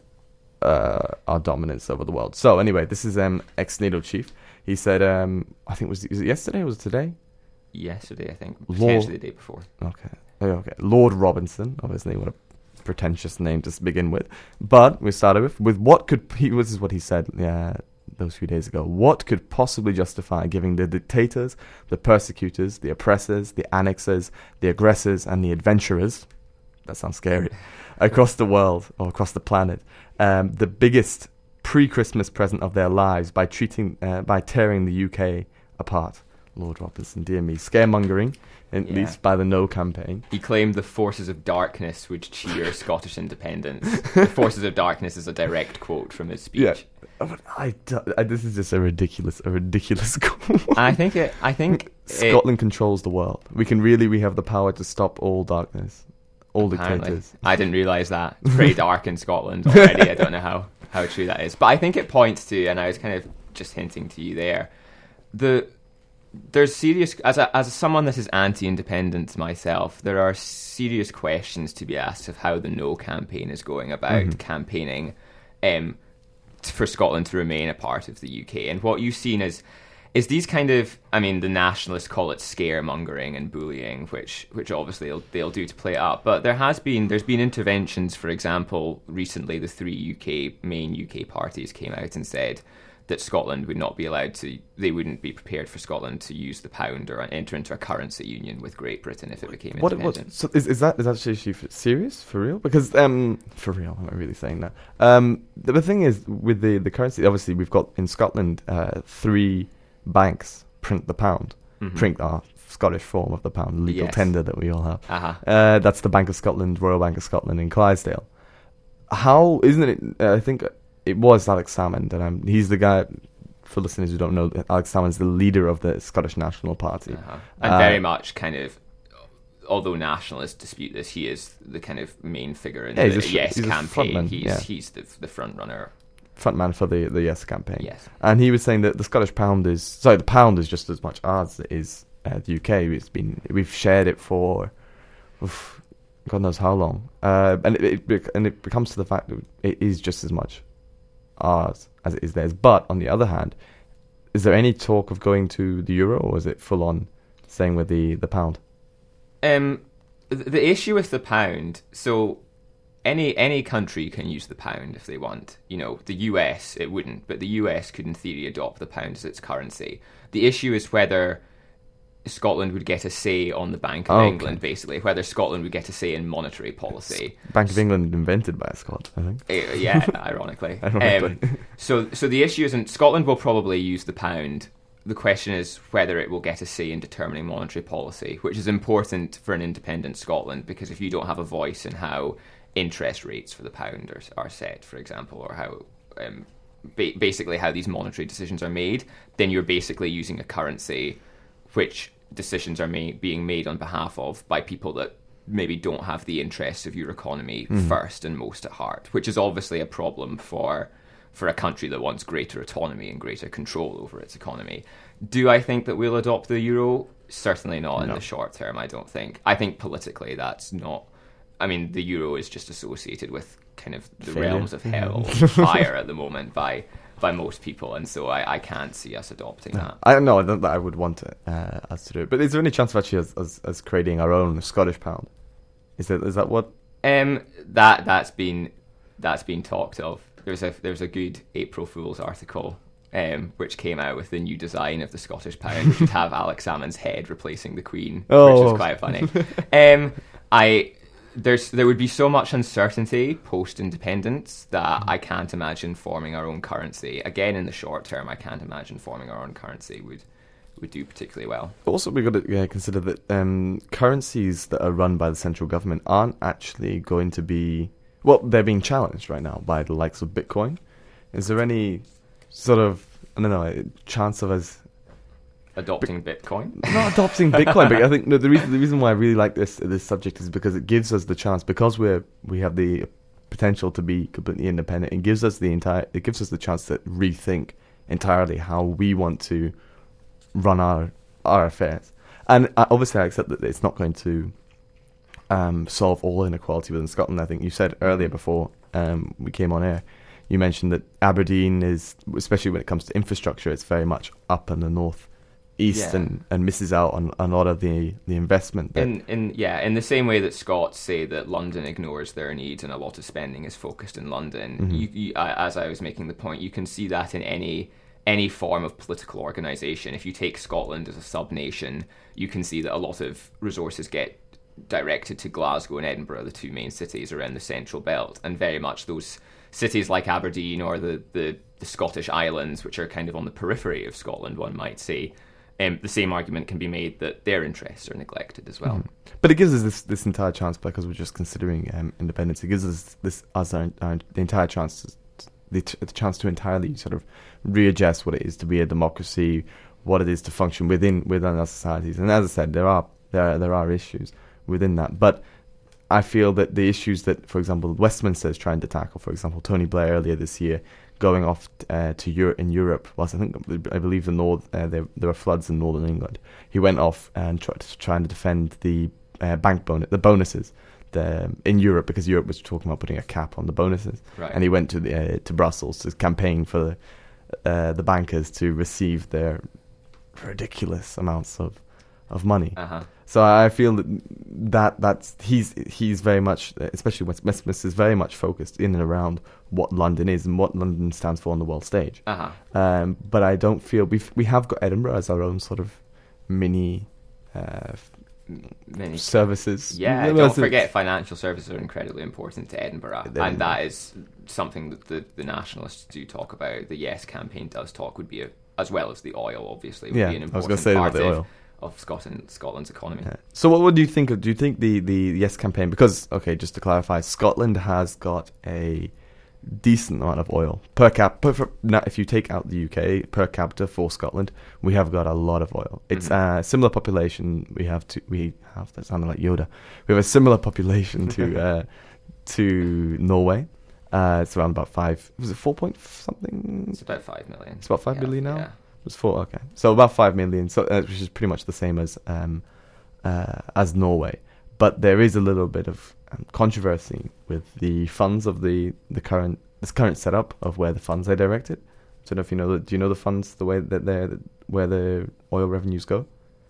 uh, our dominance over the world. So anyway, this is um ex-NATO chief. He said, um, I think it was was it yesterday or was it today? Yesterday, I think, Lord- potentially the day before. Okay. Oh, okay. Lord Robinson, obviously, what a pretentious name to begin with. But we started with, with what could, he, this is what he said yeah, those few days ago. What could possibly justify giving the dictators, the persecutors, the oppressors, the annexers, the aggressors, and the adventurers, that sounds scary, across the world, or across the planet, um, the biggest pre-Christmas present of their lives by treating, uh, by tearing the U K apart? Lord Robinson, dear me, scaremongering, at Yeah. least by the No campaign. He claimed the forces of darkness would cheer Scottish independence. The forces of darkness is a direct quote from his speech. Yeah. Oh, but I, do- I, this is just a ridiculous, a ridiculous quote. I think it. I think it, Scotland controls the world. We can really, we have the power to stop all darkness, all apparently. dictators. I didn't realise that. It's pretty dark in Scotland already. I don't know how, how true that is. But I think it points to, and I was kind of just hinting to you there, the there's serious, as a, as someone that is anti-independence myself, there are serious questions to be asked of how the No campaign is going about Mhm. campaigning um, t- for Scotland to remain a part of the U K. And what you've seen is is these kind of, I mean, the nationalists call it scaremongering and bullying, which which obviously they'll, they'll do to play it up. But there has been, there's been interventions, for example, recently the three U K, main U K parties came out and said that Scotland would not be allowed to, they wouldn't be prepared for Scotland to use the pound or enter into a currency union with Great Britain if it became What, independent. what, so is, is that is that actually f- serious? For real? Because, um, for real, am I really saying that? Um, the, the thing is, with the, the currency, obviously we've got in Scotland uh, three banks print the pound, Mhm. print our Scottish form of the pound, legal Yes. tender that we all have. Uh-huh. Uh, that's the Bank of Scotland, Royal Bank of Scotland in Clydesdale. How, isn't it, uh, I think it was Alex Salmond, and I'm, he's the guy, for listeners who don't know, Alex Salmond's the leader of the Scottish National Party. Uh-huh. And Uh, very much kind of, although nationalists dispute this, he is the kind of main figure in Yeah, he's the a sh- Yes he's a campaign. frontman, he's yeah. he's the the front runner. Frontman for the, the Yes campaign. Yes. And he was saying that the Scottish pound is, sorry, the pound is just as much ours as it is uh, the U K. It's been, we've shared it for, oof, God knows how long. Uh, and it, it bec- and it becomes to the fact that it is just as much ours as it is theirs. But on the other hand, is there any talk of going to the euro, or is it full on staying with the, the pound? Um, th- the issue with the pound, so any any country can use the pound if they want. You know, the U S, it wouldn't, but the U S could in theory adopt the pound as its currency. The issue is whether Scotland would get a say on the Bank of Oh, okay. England, basically, whether Scotland would get a say in monetary policy. Bank of England invented by a Scot, I think. Uh, yeah, ironically. Ironically. Um, so, so the issue isn't Scotland will probably use the pound. The question is whether it will get a say in determining monetary policy, which is important for an independent Scotland, because if you don't have a voice in how interest rates for the pound are, are set, for example, or how um, ba- basically how these monetary decisions are made, then you're basically using a currency which decisions are made, being made on behalf of by people that maybe don't have the interests of your economy Mhm. first and most at heart, which is obviously a problem for for a country that wants greater autonomy and greater control over its economy. Do I think that we'll adopt the euro? Certainly not in No. the short term, I don't think. I think politically that's not... I mean, the euro is just associated with kind of the Failure. realms of hell, Yeah. fire at the moment by by most people, and so I, I can't see us adopting that. I don't know. I don't that I would want it, uh, us to do it. But is there any chance of actually us, us, us creating our own Scottish pound? Is that is that what? Um, that that's been that's been talked of. There's a there's a good April Fool's article um, which came out with the new design of the Scottish pound, which would have Alex Salmond's head replacing the Queen, Oh. which was quite funny. um, I there's there would be so much uncertainty post independence that I can't imagine forming our own currency again in the short term. I can't imagine forming our own currency would would do particularly well. Also, we've got to yeah, consider that um, currencies that are run by the central government aren't actually going to be... Well, they're being challenged right now by the likes of Bitcoin. Is there any sort of, I don't know, chance of us... Adopting Bitcoin? Not adopting Bitcoin, but I think no, the reason the reason why I really like this this subject is because it gives us the chance, because we're we have the potential to be completely independent. It gives us the entire it gives us the chance to rethink entirely how we want to run our our affairs. And uh, obviously, I accept that it's not going to um, solve all inequality within Scotland. I think you said earlier before um, we came on air, you mentioned that Aberdeen is, especially when it comes to infrastructure, it's very much up in the north east Yeah. and, and misses out on, on a lot of the, the investment. That, In in yeah, in the same way that Scots say that London ignores their needs and a lot of spending is focused in London, Mm-hmm. you, you, I- as I was making the point, you can see that in any any form of political organisation. If you take Scotland as a sub-nation, you can see that a lot of resources get directed to Glasgow and Edinburgh, the two main cities around the central belt, and very much those cities like Aberdeen or the, the, the Scottish Islands, which are kind of on the periphery of Scotland, one might say. Um, the same argument can be made that their interests are neglected as well. But it gives us this, this entire chance, because we're just considering um, independence. It gives us this us our, our, the entire chance, to, the, t- the chance to entirely sort of readjust what it is to be a democracy, what it is to function within within our societies. And as I said, there are there are, there are issues within that. But I feel that the issues that, for example, Westminster is trying to tackle, for example, Tony Blair earlier this year, going off uh, to Europe in Europe, whilst I think I believe the north uh, there there were floods in northern England. He went off and tried to trying to defend the uh, bank bonus, the bonuses, the, in Europe, because Europe was talking about putting a cap on the bonuses, Right. and he went to the uh, to Brussels to campaign for the, uh, the bankers to receive their ridiculous amounts of of money. Uh-huh. So I feel that, that that's he's he's very much, especially Westminster, is very much focused in and around what London is and what London stands for on the world stage. Uh-huh. Um, but I don't feel we we have got Edinburgh as our own sort of mini uh, Many services. Yeah, Well, don't it's- forget financial services are incredibly important to Edinburgh, They're- and that is something that the, the nationalists do talk about. The Yes campaign does talk would be a, as well as the oil, obviously, would Yeah, be an I was gonna important say about part the of, oil. of Scotland, Scotland's economy. Yeah. So what, what do you think of, do you think the, the Yes campaign, because, okay, just to clarify, Scotland has got a decent amount of oil per cap, per, per, now if you take out the U K, per capita for Scotland, we have got a lot of oil. It's Mhm. a similar population, we have to, we have, that sounded like Yoda, we have a similar population to, uh, to Norway. Uh, it's around about five, was it four point something? It's about five million. It's about five Yeah, million now? Yeah. It was four, okay. So about five million, so uh, which is pretty much the same as um, uh, as Norway. But there is a little bit of um, controversy with the funds of the, the current this current setup of where the funds are directed. I don't know if you know. The, do you know the funds, the way that they're where the oil revenues go?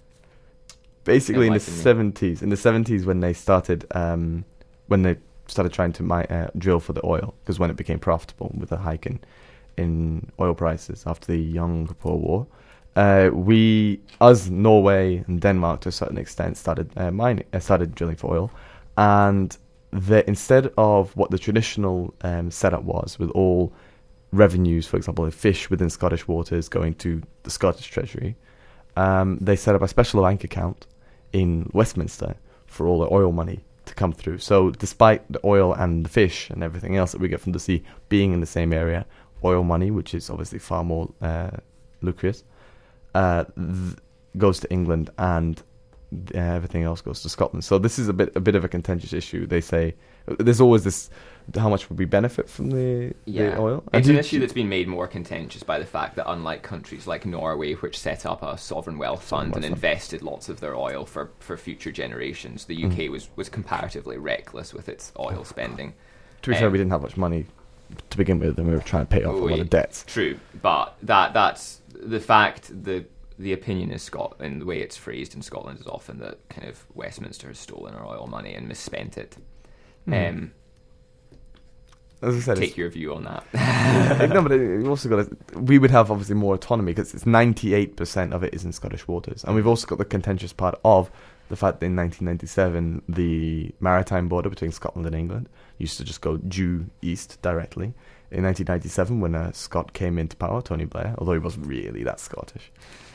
Basically, in the Enlighten me. seventies, in the seventies, when they started, um, when they started trying to mi- uh, drill for the oil, because when it became profitable with a hike in in oil prices after the Young Poor War, uh, we, us, Norway and Denmark to a certain extent, started uh, mining, uh, started drilling for oil, and the, instead of what the traditional um, setup was, with all revenues, for example, of fish within Scottish waters going to the Scottish Treasury, um, they set up a special bank account in Westminster for all the oil money to come through. So despite the oil and the fish and everything else that we get from the sea being in the same area, oil money, which is obviously far more uh, lucrative, uh, th- goes to England, and uh, everything else goes to Scotland. So this is a bit a bit of a contentious issue. They say there's always this: how much would we benefit from the, Yeah. the oil? And It's do an you- issue that's been made more contentious by the fact that unlike countries like Norway, which set up a sovereign wealth Sovereign fund and wealth fund. invested lots of their oil for, for future generations, the U K was, was comparatively reckless with its oil spending. To be fair, um, we didn't have much money to begin with, and we were trying to pay off a Oh, lot yeah. of debts. True, but that that's the fact. The the opinion is Scot and the way it's phrased in Scotland is often that kind of Westminster has stolen our oil money and misspent it. Mhm. Um, as I said, take it's, your view on that. no, but you also got to, we would have obviously more autonomy because it's ninety-eight percent of it is in Scottish waters, and we've also got the contentious part of the fact that in nineteen ninety-seven the maritime border between Scotland and England used to just go due east directly. In nineteen ninety-seven, when a Scot came into power, Tony Blair, although he wasn't really that Scottish,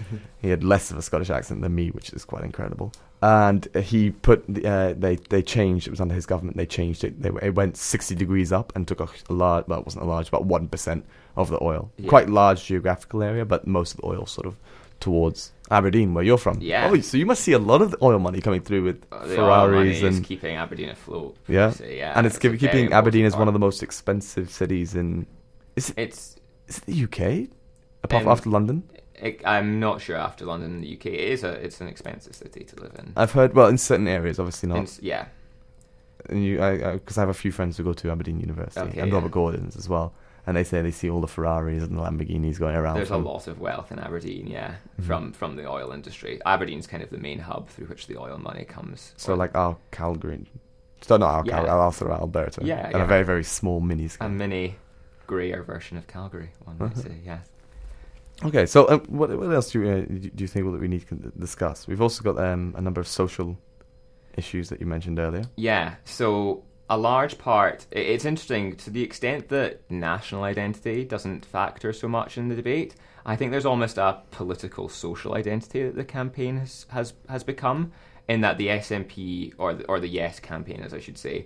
he had less of a Scottish accent than me, which is quite incredible. And he put the, uh, they they changed. It was under his government. They changed it. They it went sixty degrees up and took a, a large. Well, it wasn't a large, about one percent of the oil. Yeah. Quite large geographical area, but most of the oil sort of towards Aberdeen, where you're from. Yeah. Oh, so you must see a lot of the oil money coming through with Uh, the oil money Ferraris is and keeping Aberdeen afloat. yeah, So, yeah, and it's, a keep, very keeping Aberdeen important as one of part. the most expensive cities in. Is it, It's. is it the U K? Apart Um, after London. It, I'm not sure after London and the U K. It is a. It's an expensive city to live in. I've heard, well, in certain areas, obviously not. In- yeah. And you, I, because I, I have a few friends who go to Aberdeen University Okay, and yeah. Robert Gordon's as well, and they say they see all the Ferraris and the Lamborghinis going around. There's a from, lot of wealth in Aberdeen, yeah, Mm-hmm. from from the oil industry. Aberdeen's kind of the main hub through which the oil money comes. So Or- like our Calgary, so not our Yeah. Calgary, our Arthur, Alberta, Yeah, and yeah. a very very small mini a scale. mini greyer version of Calgary, one might Uh-huh. say, yeah. Okay, so um, what what else do you uh, do you think that we need to discuss? We've also got um, a number of social issues that you mentioned earlier. Yeah, so a large part, i- it's interesting to the extent that national identity doesn't factor so much in the debate. I think there's almost a political social identity that the campaign has has, has become, in that the S N P, or the, or the Yes campaign, as I should say,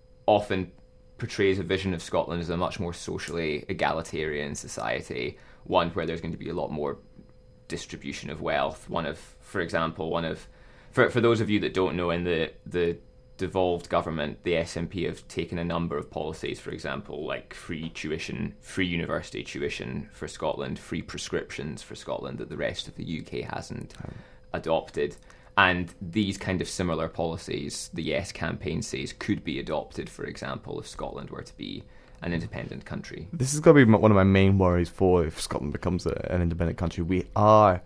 often portrays a vision of Scotland as a much more socially egalitarian society, one where there's going to be a lot more distribution of wealth. One of, for example, one of, for for those of you that don't know, in the the devolved government, the S N P have taken a number of policies, for example, like free tuition, free university tuition for Scotland, free prescriptions for Scotland that the rest of the U K hasn't adopted. And these kind of similar policies, the Yes campaign says, could be adopted, for example, if Scotland were to be an independent country. This is going to be m- one of my main worries for if Scotland becomes a, an independent country. We are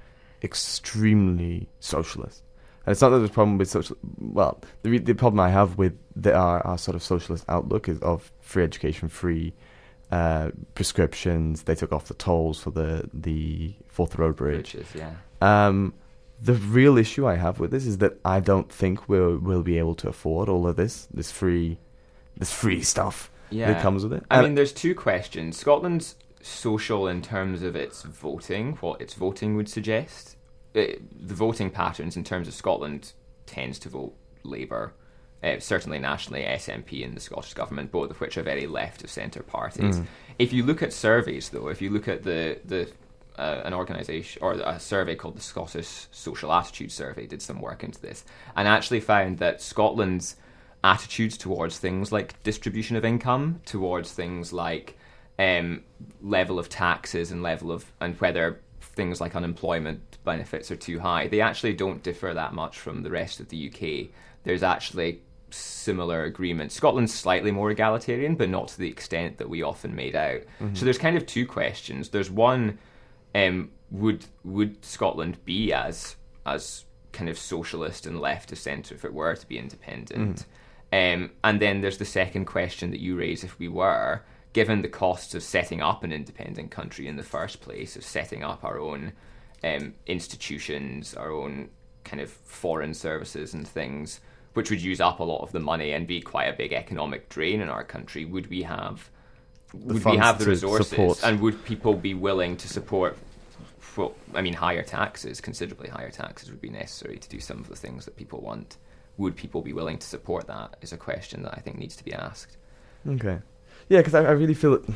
extremely socialist. And it's not that there's a problem with social... Well, the, re- the problem I have with the, our, our sort of socialist outlook is of free education, free uh, prescriptions. They took off the tolls for the, the Forth Road Bridge. Bridges, yeah. Um, the real issue I have with this is that I don't think we'll, we'll be able to afford all of this, this free, this free stuff Yeah. that comes with it. I And- mean, there's two questions. Scotland's social in terms of its voting, what its voting would suggest. Uh, the voting patterns in terms of Scotland tends to vote Labour, uh, certainly nationally S N P and the Scottish Government, both of which are very left of centre parties. Mm. If you look at surveys, though, if you look at the the uh, an organisation or a survey called the Scottish Social Attitude Survey did some work into this and actually found that Scotland's attitudes towards things like distribution of income, towards things like um, level of taxes and level of and whether things like unemployment benefits are too high, they actually don't differ that much from the rest of the U K. There's actually similar agreements. Scotland's slightly more egalitarian, but not to the extent that we often made out. Mm-hmm. So there's kind of two questions. There's one, um, would would Scotland be as as kind of socialist and left of centre if it were to be independent? Mm. Um, and then there's the second question that you raise: if we were, given the costs of setting up an independent country in the first place, of setting up our own um, institutions, our own kind of foreign services and things, which would use up a lot of the money and be quite a big economic drain in our country, would we have The would we funds have the to resources support. and would people be willing to support? Well, I mean, higher taxes, considerably higher taxes would be necessary to do some of the things that people want. Would people be willing to support that is a question that I think needs to be asked. Okay. Yeah, because I, I really feel it.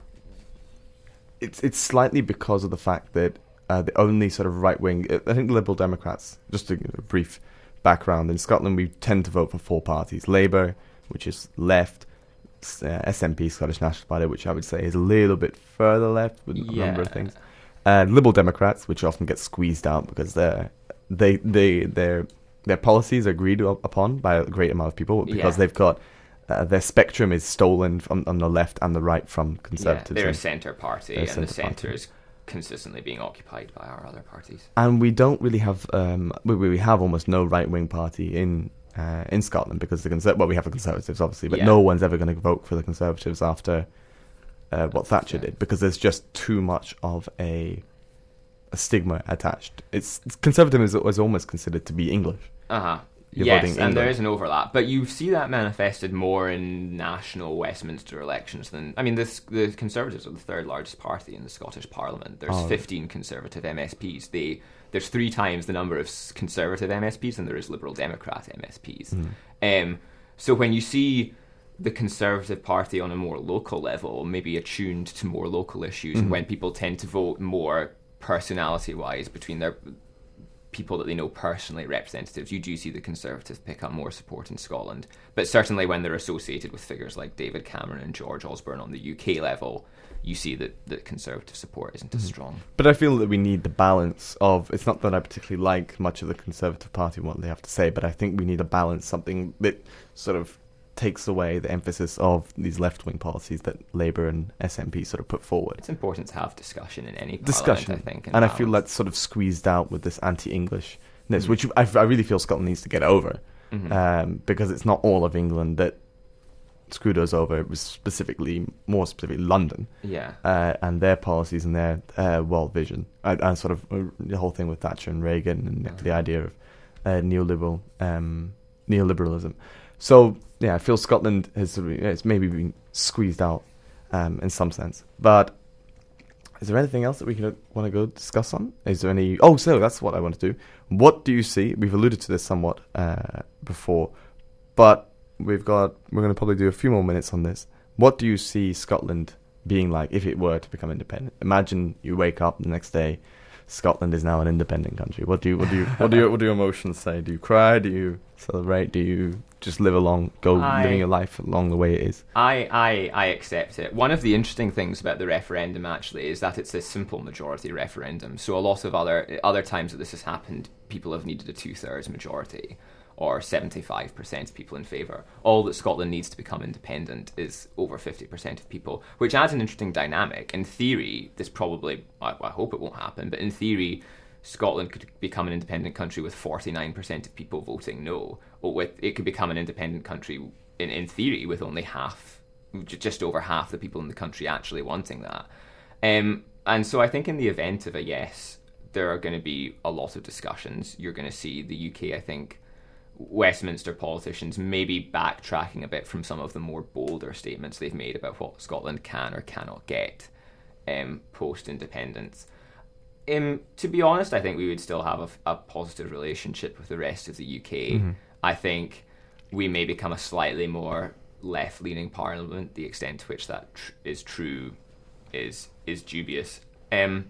It's it's slightly because of the fact that uh, the only sort of right wing, I think the Liberal Democrats, just to give a brief background, in Scotland we tend to vote for four parties: Labour, which is left, uh, S N P, Scottish National Party, which I would say is a little bit further left with a number of Yeah. things, and Liberal Democrats, which often get squeezed out because they're they they their their policies are agreed upon by a great amount of people because Yeah. they've got. Uh, their spectrum is stolen from, on the left and the right from Yeah, Conservatives. they're a and, centre party, They're a and the centre party. centre is consistently being occupied by our other parties. and we don't really have, um, we, we have almost no right wing party in uh, in Scotland because the Conser- well, we have the Conservatives obviously, but Yeah. no one's ever going to vote for the Conservatives after uh, what Thatcher Yeah. did because there's just too much of a a stigma attached. It's, it's conservatism is, is almost considered to be English. Uh huh. You're Yes, voting and there England. is an overlap, but you see that manifested more in national Westminster elections than. I mean, this, the Conservatives are the third largest party in the Scottish Parliament. There's Oh. fifteen Conservative M S Ps. They there's three times the number of s- Conservative M S Ps than there is Liberal Democrat M S Ps. Um, so when you see the Conservative Party on a more local level, maybe attuned to more local issues, and when people tend to vote more personality-wise between their people that they know personally, representatives, you do see the Conservatives pick up more support in Scotland. But certainly when they're associated with figures like David Cameron and George Osborne on the U K level, you see that, that Conservative support isn't as strong. But I feel that we need the balance of, it's not that I particularly like much of the Conservative Party and what they have to say, but I think we need a balance, something that sort of takes away the emphasis of these left-wing policies that Labour and S N P sort of put forward. It's important to have discussion in any parliament, Discussion, I think. and I feel balance. that's sort of squeezed out with this anti-Englishness, which I, I really feel Scotland needs to get over, Mhm. um, because it's not all of England that screwed us over. It was specifically, more specifically, London. Yeah. Uh, and their policies and their uh, world vision, and, and sort of uh, the whole thing with Thatcher and Reagan, and Uh-huh. the idea of uh, neoliberal um, neoliberalism. So yeah, I feel Scotland has sort of, it's maybe been squeezed out um, in some sense. But is there anything else that we can want to go discuss on? Is there any? Oh, so that's what I want to do. What do you see? We've alluded to this somewhat uh, before, but we've got we're going to probably do a few more minutes on this. What do you see Scotland being like if it were to become independent? Imagine you wake up the next day, Scotland is now an independent country. What do you what do you what do you what do your emotions say? Do you cry? Do you celebrate? Do you just live along, go I- living your life along the way it is? I, I, I accept it. One of the interesting things about the referendum, actually, is that it's a simple majority referendum. So a lot of other other times that this has happened, people have needed a two-thirds majority, or seventy-five percent of people in favour. All that Scotland needs to become independent is over fifty percent of people, which adds an interesting dynamic. In theory, this probably, I, I hope it won't happen, but in theory, Scotland could become an independent country with forty-nine percent of people voting no, or with it could become an independent country in, in theory with only half, j- just over half the people in the country actually wanting that. Um, and so I think in the event of a yes, there are going to be a lot of discussions. You're going to see the U K, I think, Westminster politicians maybe backtracking a bit from some of the more bolder statements they've made about what Scotland can or cannot get um, post-independence. Um, to be honest, I think we would still have a, a positive relationship with the rest of the U K. Mm-hmm. I think we may become a slightly more left-leaning parliament. The extent to which that tr- is true is is dubious. Um,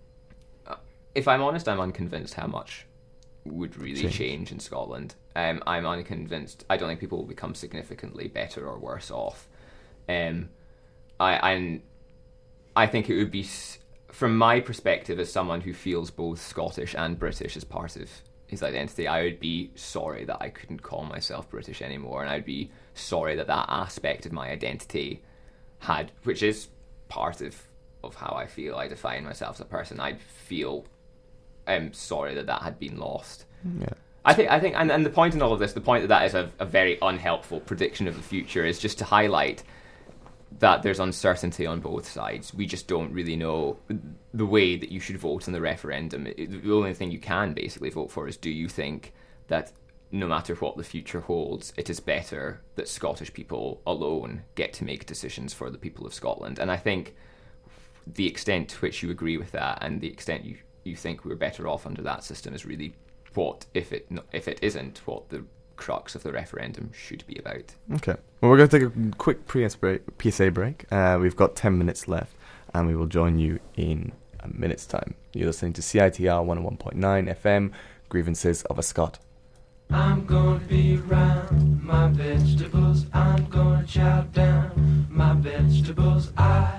if I'm honest, I'm unconvinced how much would really Change. change in Scotland. Um, I'm unconvinced. I don't think people will become significantly better or worse off. Um, I I'm, I think it would be, s- from my perspective as someone who feels both Scottish and British as part of his identity, I would be sorry that I couldn't call myself British anymore, and I'd be sorry that that aspect of my identity had, which is part of, of how I feel, I define myself as a person, I'd feel um, sorry that that had been lost. Yeah. I think, I think, and, and the point in all of this, the point that that is a, a very unhelpful prediction of the future, is just to highlight that there's uncertainty on both sides. We just don't really know the way that you should vote in the referendum. It, the only thing you can basically vote for is, do you think that no matter what the future holds, it is better that Scottish people alone get to make decisions for the people of Scotland? And I think the extent to which you agree with that, and the extent you, you think we're better off under that system, is really what, if it if it isn't, what the crux of the referendum should be about. Okay. Well, we're going to take a quick P S A break. Uh, we've got ten minutes left, and we will join you in a minute's time. You're listening to C I T R one oh one point nine F M, Grievances of a Scot. I'm gonna be around my vegetables. I'm gonna chow down my vegetables. I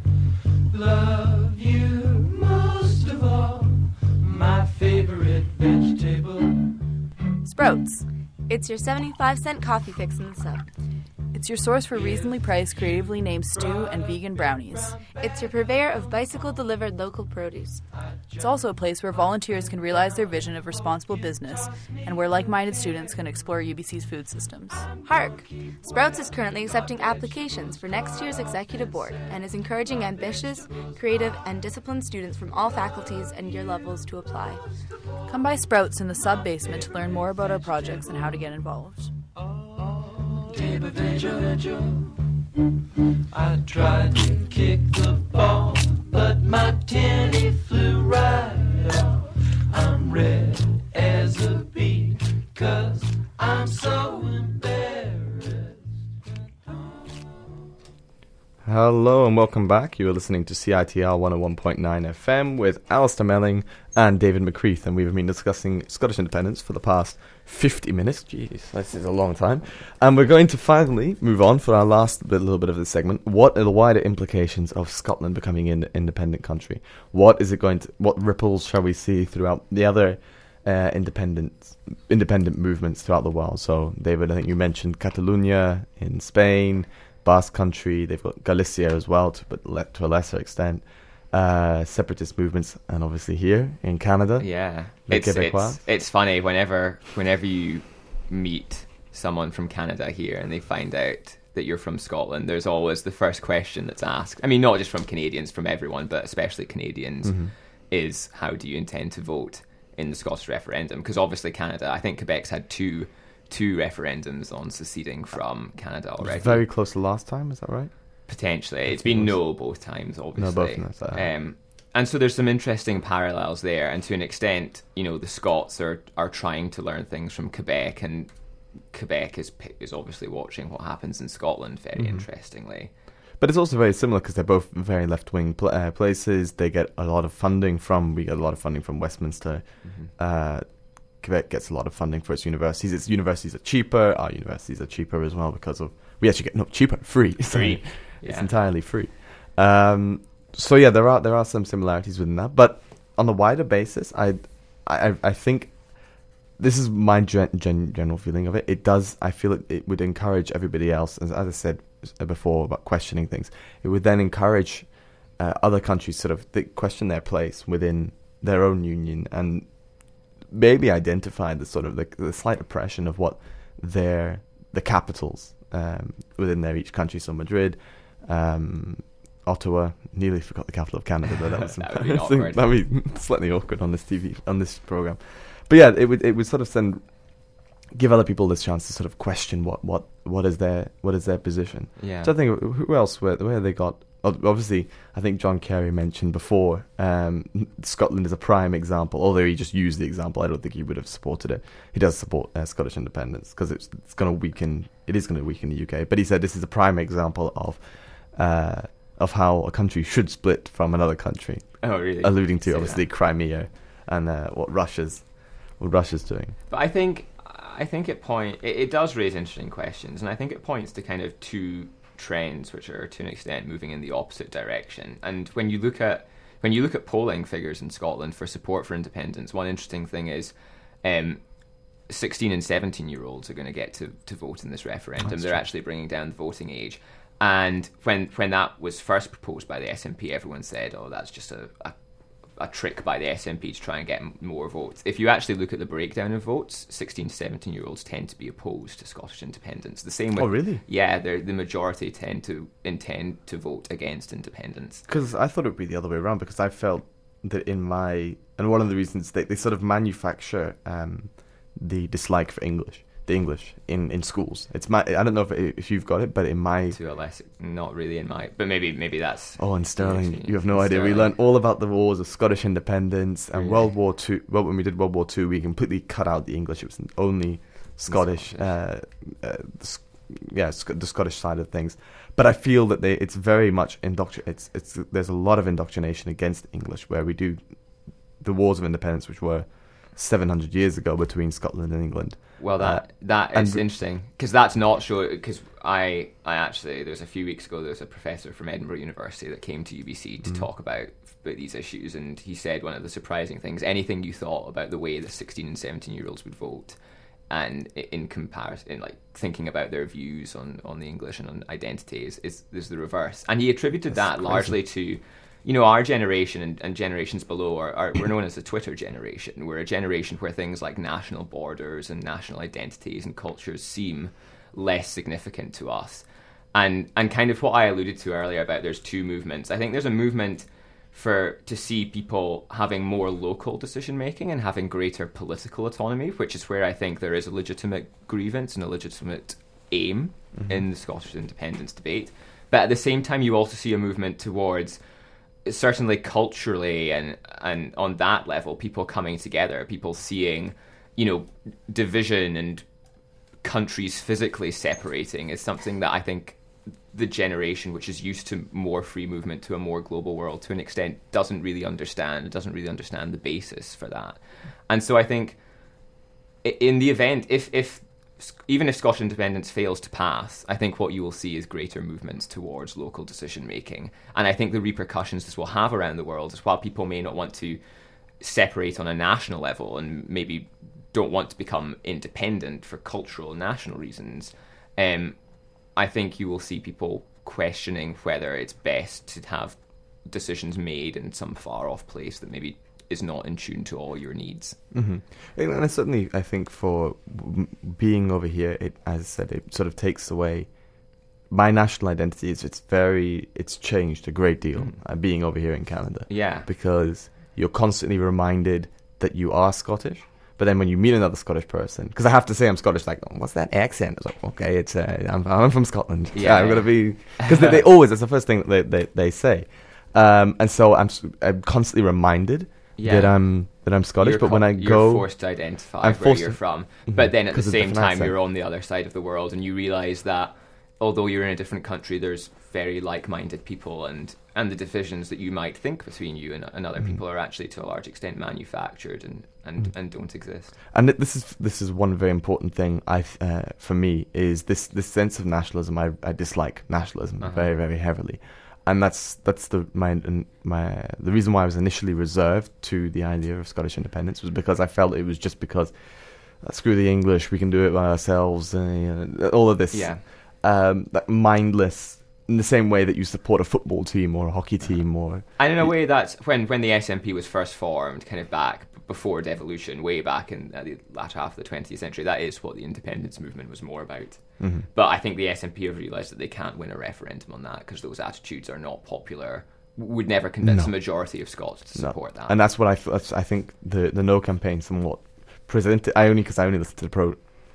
love you most of all, my favorite vegetable. Sprouts. It's your seventy-five cent coffee fix in the sub. It's your source for reasonably priced, creatively named stew and vegan brownies. It's your purveyor of bicycle-delivered local produce. It's also a place where volunteers can realize their vision of responsible business and where like-minded students can explore U B C's food systems. Hark! Sprouts is currently accepting applications for next year's executive board and is encouraging ambitious, creative, and disciplined students from all faculties and year levels to apply. Come by Sprouts in the sub-basement to learn more about our projects and how to get involved. I tried to kick the ball, but my tenny flew right off. I'm red as a beet, cause I'm so embarrassed. Hello and welcome back. You are listening to C I T R one oh one point nine F M with Alistair Melling and David McCreath, and we've been discussing Scottish independence for the past fifty minutes. Jeez, this is a long time. And we're going to finally move on for our last bit, little bit of this segment. What are the wider implications of Scotland becoming an independent country? What is it going to? What ripples shall we see throughout the other uh, independent independent movements throughout the world? So, David, I think you mentioned Catalonia in Spain. Basque Country, they've got Galicia as well, to, but le- to a lesser extent. Uh, separatist movements, and obviously here in Canada. Yeah, the it's, it's it's funny whenever whenever you meet someone from Canada here and they find out that you're from Scotland, there's always the first question that's asked. I mean, not just from Canadians, from everyone, but especially Canadians, mm-hmm. is how do you intend to vote in the Scottish referendum? Because obviously Canada, I think Quebec's had two two referendums on seceding from Canada already. Very close to last time, is that right? Potentially. It's been no both times, obviously. No, both of them. Um, and so there's some interesting parallels there, and to an extent, you know, the Scots are, are trying to learn things from Quebec, and Quebec is is obviously watching what happens in Scotland very mm-hmm. interestingly. But it's also very similar because they're both very left-wing pl- uh, places. They get a lot of funding from, we get a lot of funding from Westminster. Mm-hmm. Uh, Quebec gets a lot of funding for its universities. Its universities are cheaper. Our universities are cheaper as well because of, we actually get, no, cheaper, free. Free. It's yeah. entirely free. Um, so yeah, there are there are some similarities within that. But on the wider basis, I I, I think this is my gen- gen- general feeling of it. It does, I feel it, it would encourage everybody else, as, as I said before about questioning things, it would then encourage uh, other countries sort of th- question their place within their own union and maybe identify the sort of the, the slight oppression of what their the capitals um, within their each country. So Madrid, um, Ottawa. Nearly forgot the capital of Canada, but that was that would be awkward. That would be slightly awkward on this T V on this program. But yeah, it would it would sort of send give other people this chance to sort of question what, what, what is their what is their position. Yeah. So I think who else where where they got. Obviously, I think John Kerry mentioned before, um, Scotland is a prime example, although he just used the example. I don't think he would have supported it. He does support uh, Scottish independence because it's, it's going to weaken, it is going to weaken the U K. But he said this is a prime example of uh, of how a country should split from another country. Oh, really? Alluding to, Say obviously, that. Crimea and uh, what Russia's what Russia's doing. But I think, I think it, point, it, it does raise interesting questions, and I think it points to kind of two trends which are to an extent moving in the opposite direction. And when you look at when you look at polling figures in Scotland for support for independence, one interesting thing is um, sixteen and seventeen year olds are going to get to, to vote in this referendum. That's They're true. actually bringing down the voting age. And when when that was first proposed by the S N P, everyone said, oh, that's just a, a a trick by the S N P to try and get m- more votes. If you actually look at the breakdown of votes, sixteen to seventeen year olds tend to be opposed to Scottish independence. The same with, Oh, really? Yeah, they're, the majority tend to intend to vote against independence. Because I thought it would be the other way around, because I felt that in my... And one of the reasons they, they sort of manufacture um, the dislike for English, the English, in, in schools. It's my... I don't know if if you've got it, but in my... To a less, not really in my... But maybe maybe that's... Oh, in Sterling, Yeah, you have no idea. We Sterling. learned all about the wars of Scottish independence and Really? World War Two. Well, when we did World War Two, we completely cut out the English. It was only Scottish, Scottish. uh, uh, the, Sc- yeah, Sc- the Scottish side of things. But I feel that they, it's very much indoctr- It's it's there's a lot of indoctrination against English, where we do the wars of independence, which were seven hundred years ago between Scotland and England. Well, that Uh, that and is w- interesting because that's not sure. Because I I actually there was a few weeks ago there was a professor from Edinburgh University that came to U B C to Mm. talk about about these issues, and he said one of the surprising things, anything you thought about the way the sixteen and seventeen year olds would vote, and i- in comparison, in like thinking about their views on, on the English and on identity is, is, is the reverse. And he attributed That's that crazy. largely to, you know, our generation and, and generations below are, are we're known as the Twitter generation. We're a generation where things like national borders and national identities and cultures seem less significant to us. And and kind of what I alluded to earlier about there's two movements. I think there's a movement for to see people having more local decision making and having greater political autonomy, which is where I think there is a legitimate grievance and a legitimate aim mm-hmm. in the Scottish independence debate. But at the same time, you also see a movement towards, certainly culturally and and on that level, people coming together, people seeing, you know, division and countries physically separating is something that I think the generation which is used to more free movement to a more global world to an extent doesn't really understand, doesn't really understand the basis for that. And so I think in the event, if, if even if Scottish independence fails to pass, I think what you will see is greater movements towards local decision making. And I think the repercussions this will have around the world is while people may not want to separate on a national level and maybe don't want to become independent for cultural and national reasons, um, I think you will see people questioning whether it's best to have decisions made in some far-off place that maybe is not in tune to all your needs. Mm-hmm. And I certainly, I think for w- being over here, it, as I said, it sort of takes away my national identity. It's, it's very, it's changed a great deal mm. uh, being over here in Canada. Yeah. Because you're constantly reminded that you are Scottish. But then when you meet another Scottish person, because I have to say I'm Scottish, like, oh, what's that accent? It's like, okay, it's uh, I'm, I'm from Scotland. Yeah, yeah, I'm yeah. gonna be because they, they always that's the first thing that they they, they say, um, and so I'm I'm constantly reminded yeah. that I'm that I'm Scottish. You're but when I you're go, forced to identify I'm where forced you're to- from. Mhm, But then at the 'cause of the same different time, accent. you're on the other side of the world, and you realise that although you're in a different country, there's very like-minded people, and, and the divisions that you might think between you and, and other Mhm. people are actually to a large extent manufactured and, and, Mhm. and don't exist. and th- this is this is one very important thing I th- uh, for me is this this sense of nationalism. I, I dislike nationalism Uh-huh. very very heavily, and that's that's the my and my the reason why I was initially reserved to the idea of Scottish independence was because I felt it was just because uh, screw the English, we can do it by ourselves, and you know, all of this Yeah. um, that mindless. In the same way that you support a football team or a hockey team, or And in a way, that's when, when the S N P was first formed, kind of back b- before devolution, way back in uh, the latter half of the twentieth century, that is what the independence movement was more about. Mhm. But I think the S N P have realised that they can't win a referendum on that because those attitudes are not popular, would never convince No. the majority of Scots to No. support that. And that's what I, f- that's, I think the the No campaign somewhat presented. I only because I only listened to the pro,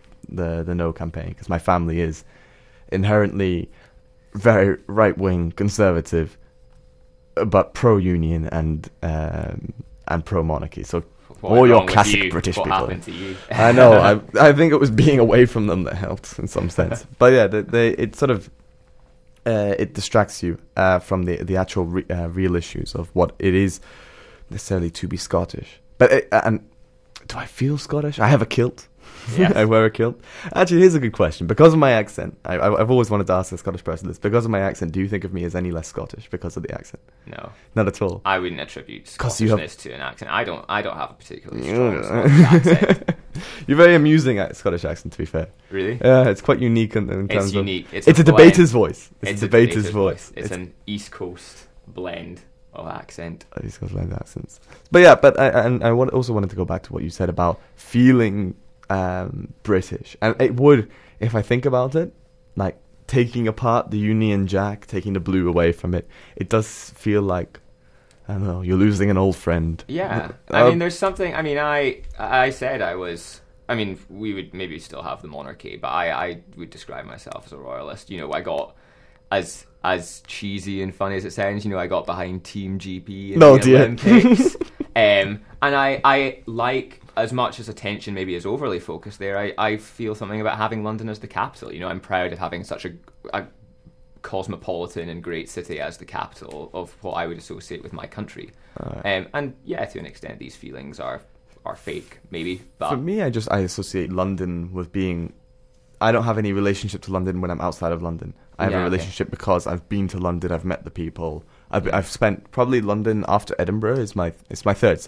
the the No campaign because my family is inherently very right wing conservative, uh, but pro union and um, and pro monarchy. So What all went your wrong with classic you? British what people. happened to you? I know. I I think it was being away from them that helped in some sense. But yeah, they, they, it sort of uh, it distracts you uh, from the the actual re- uh, real issues of what it is necessarily to be Scottish. But it, and do I feel Scottish? I have a kilt. Yes. I wear a kilt. Actually, here's a good question. Because of my accent, I, I, I've always wanted to ask a Scottish person this. Because of my accent, do you think of me as any less Scottish because of the accent? No, Not at all. I wouldn't attribute 'Cause you have- Scottishness to an accent. I don't. I don't have a particularly strong Scottish accent. You're very amusing at Scottish accent, to be fair. Really? Yeah, it's quite unique in, in terms It's unique. of. It's, It's, a, blend. debater's voice. It's, It's a debater's, voice. It's, an East Coast blend of accent. These guys like accents. But yeah, but I, and I want, also wanted to go back to what you said about feeling um, British, and it would, if I think about it, like taking apart the Union Jack, taking the blue away from it, it does feel like, I don't know, you're losing an old friend. Yeah, Uh, I mean, there's something. I mean, I I said I was. I mean, we would maybe still have the monarchy, but I, I would describe myself as a royalist. You know, I got as as cheesy and funny as it sounds. You know, I got behind Team G P in No, the dear. Olympics, um, and I I like as much as attention maybe is overly focused there. I, I feel something about having London as the capital. You know, I'm proud of having such a, a cosmopolitan and great city as the capital of what I would associate with my country. Alright. Um, and yeah, to an extent, these feelings are are fake, maybe. But For me, I just I associate London with being. I don't have any relationship to London when I'm outside of London. I have Yeah, a okay. relationship because I've been to London. I've met the people. I've Yeah. I've spent probably London after Edinburgh is my it's my third city.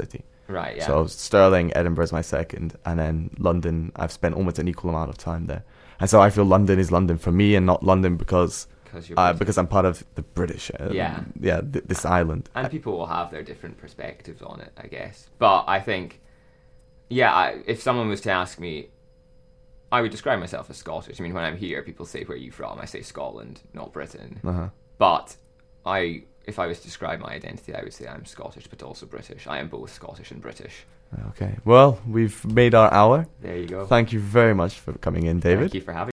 Right, yeah. So Stirling, Edinburgh is my second, and then London, I've spent almost an equal amount of time there. And so I feel London is London for me and not London because you're uh, British. because I'm part of the British, uh, Yeah. yeah, th- this island. And people will have their different perspectives on it, I guess. But I think, yeah, I, if someone was to ask me, I would describe myself as Scottish. I mean, when I'm here, people say, where are you from? I say Scotland, not Britain. Uh-huh. But I, if I was to describe my identity, I would say I'm Scottish, but also British. I am both Scottish and British. Okay. Well, we've made our hour. There you go. Thank you very much for coming in, David. Thank you for having me.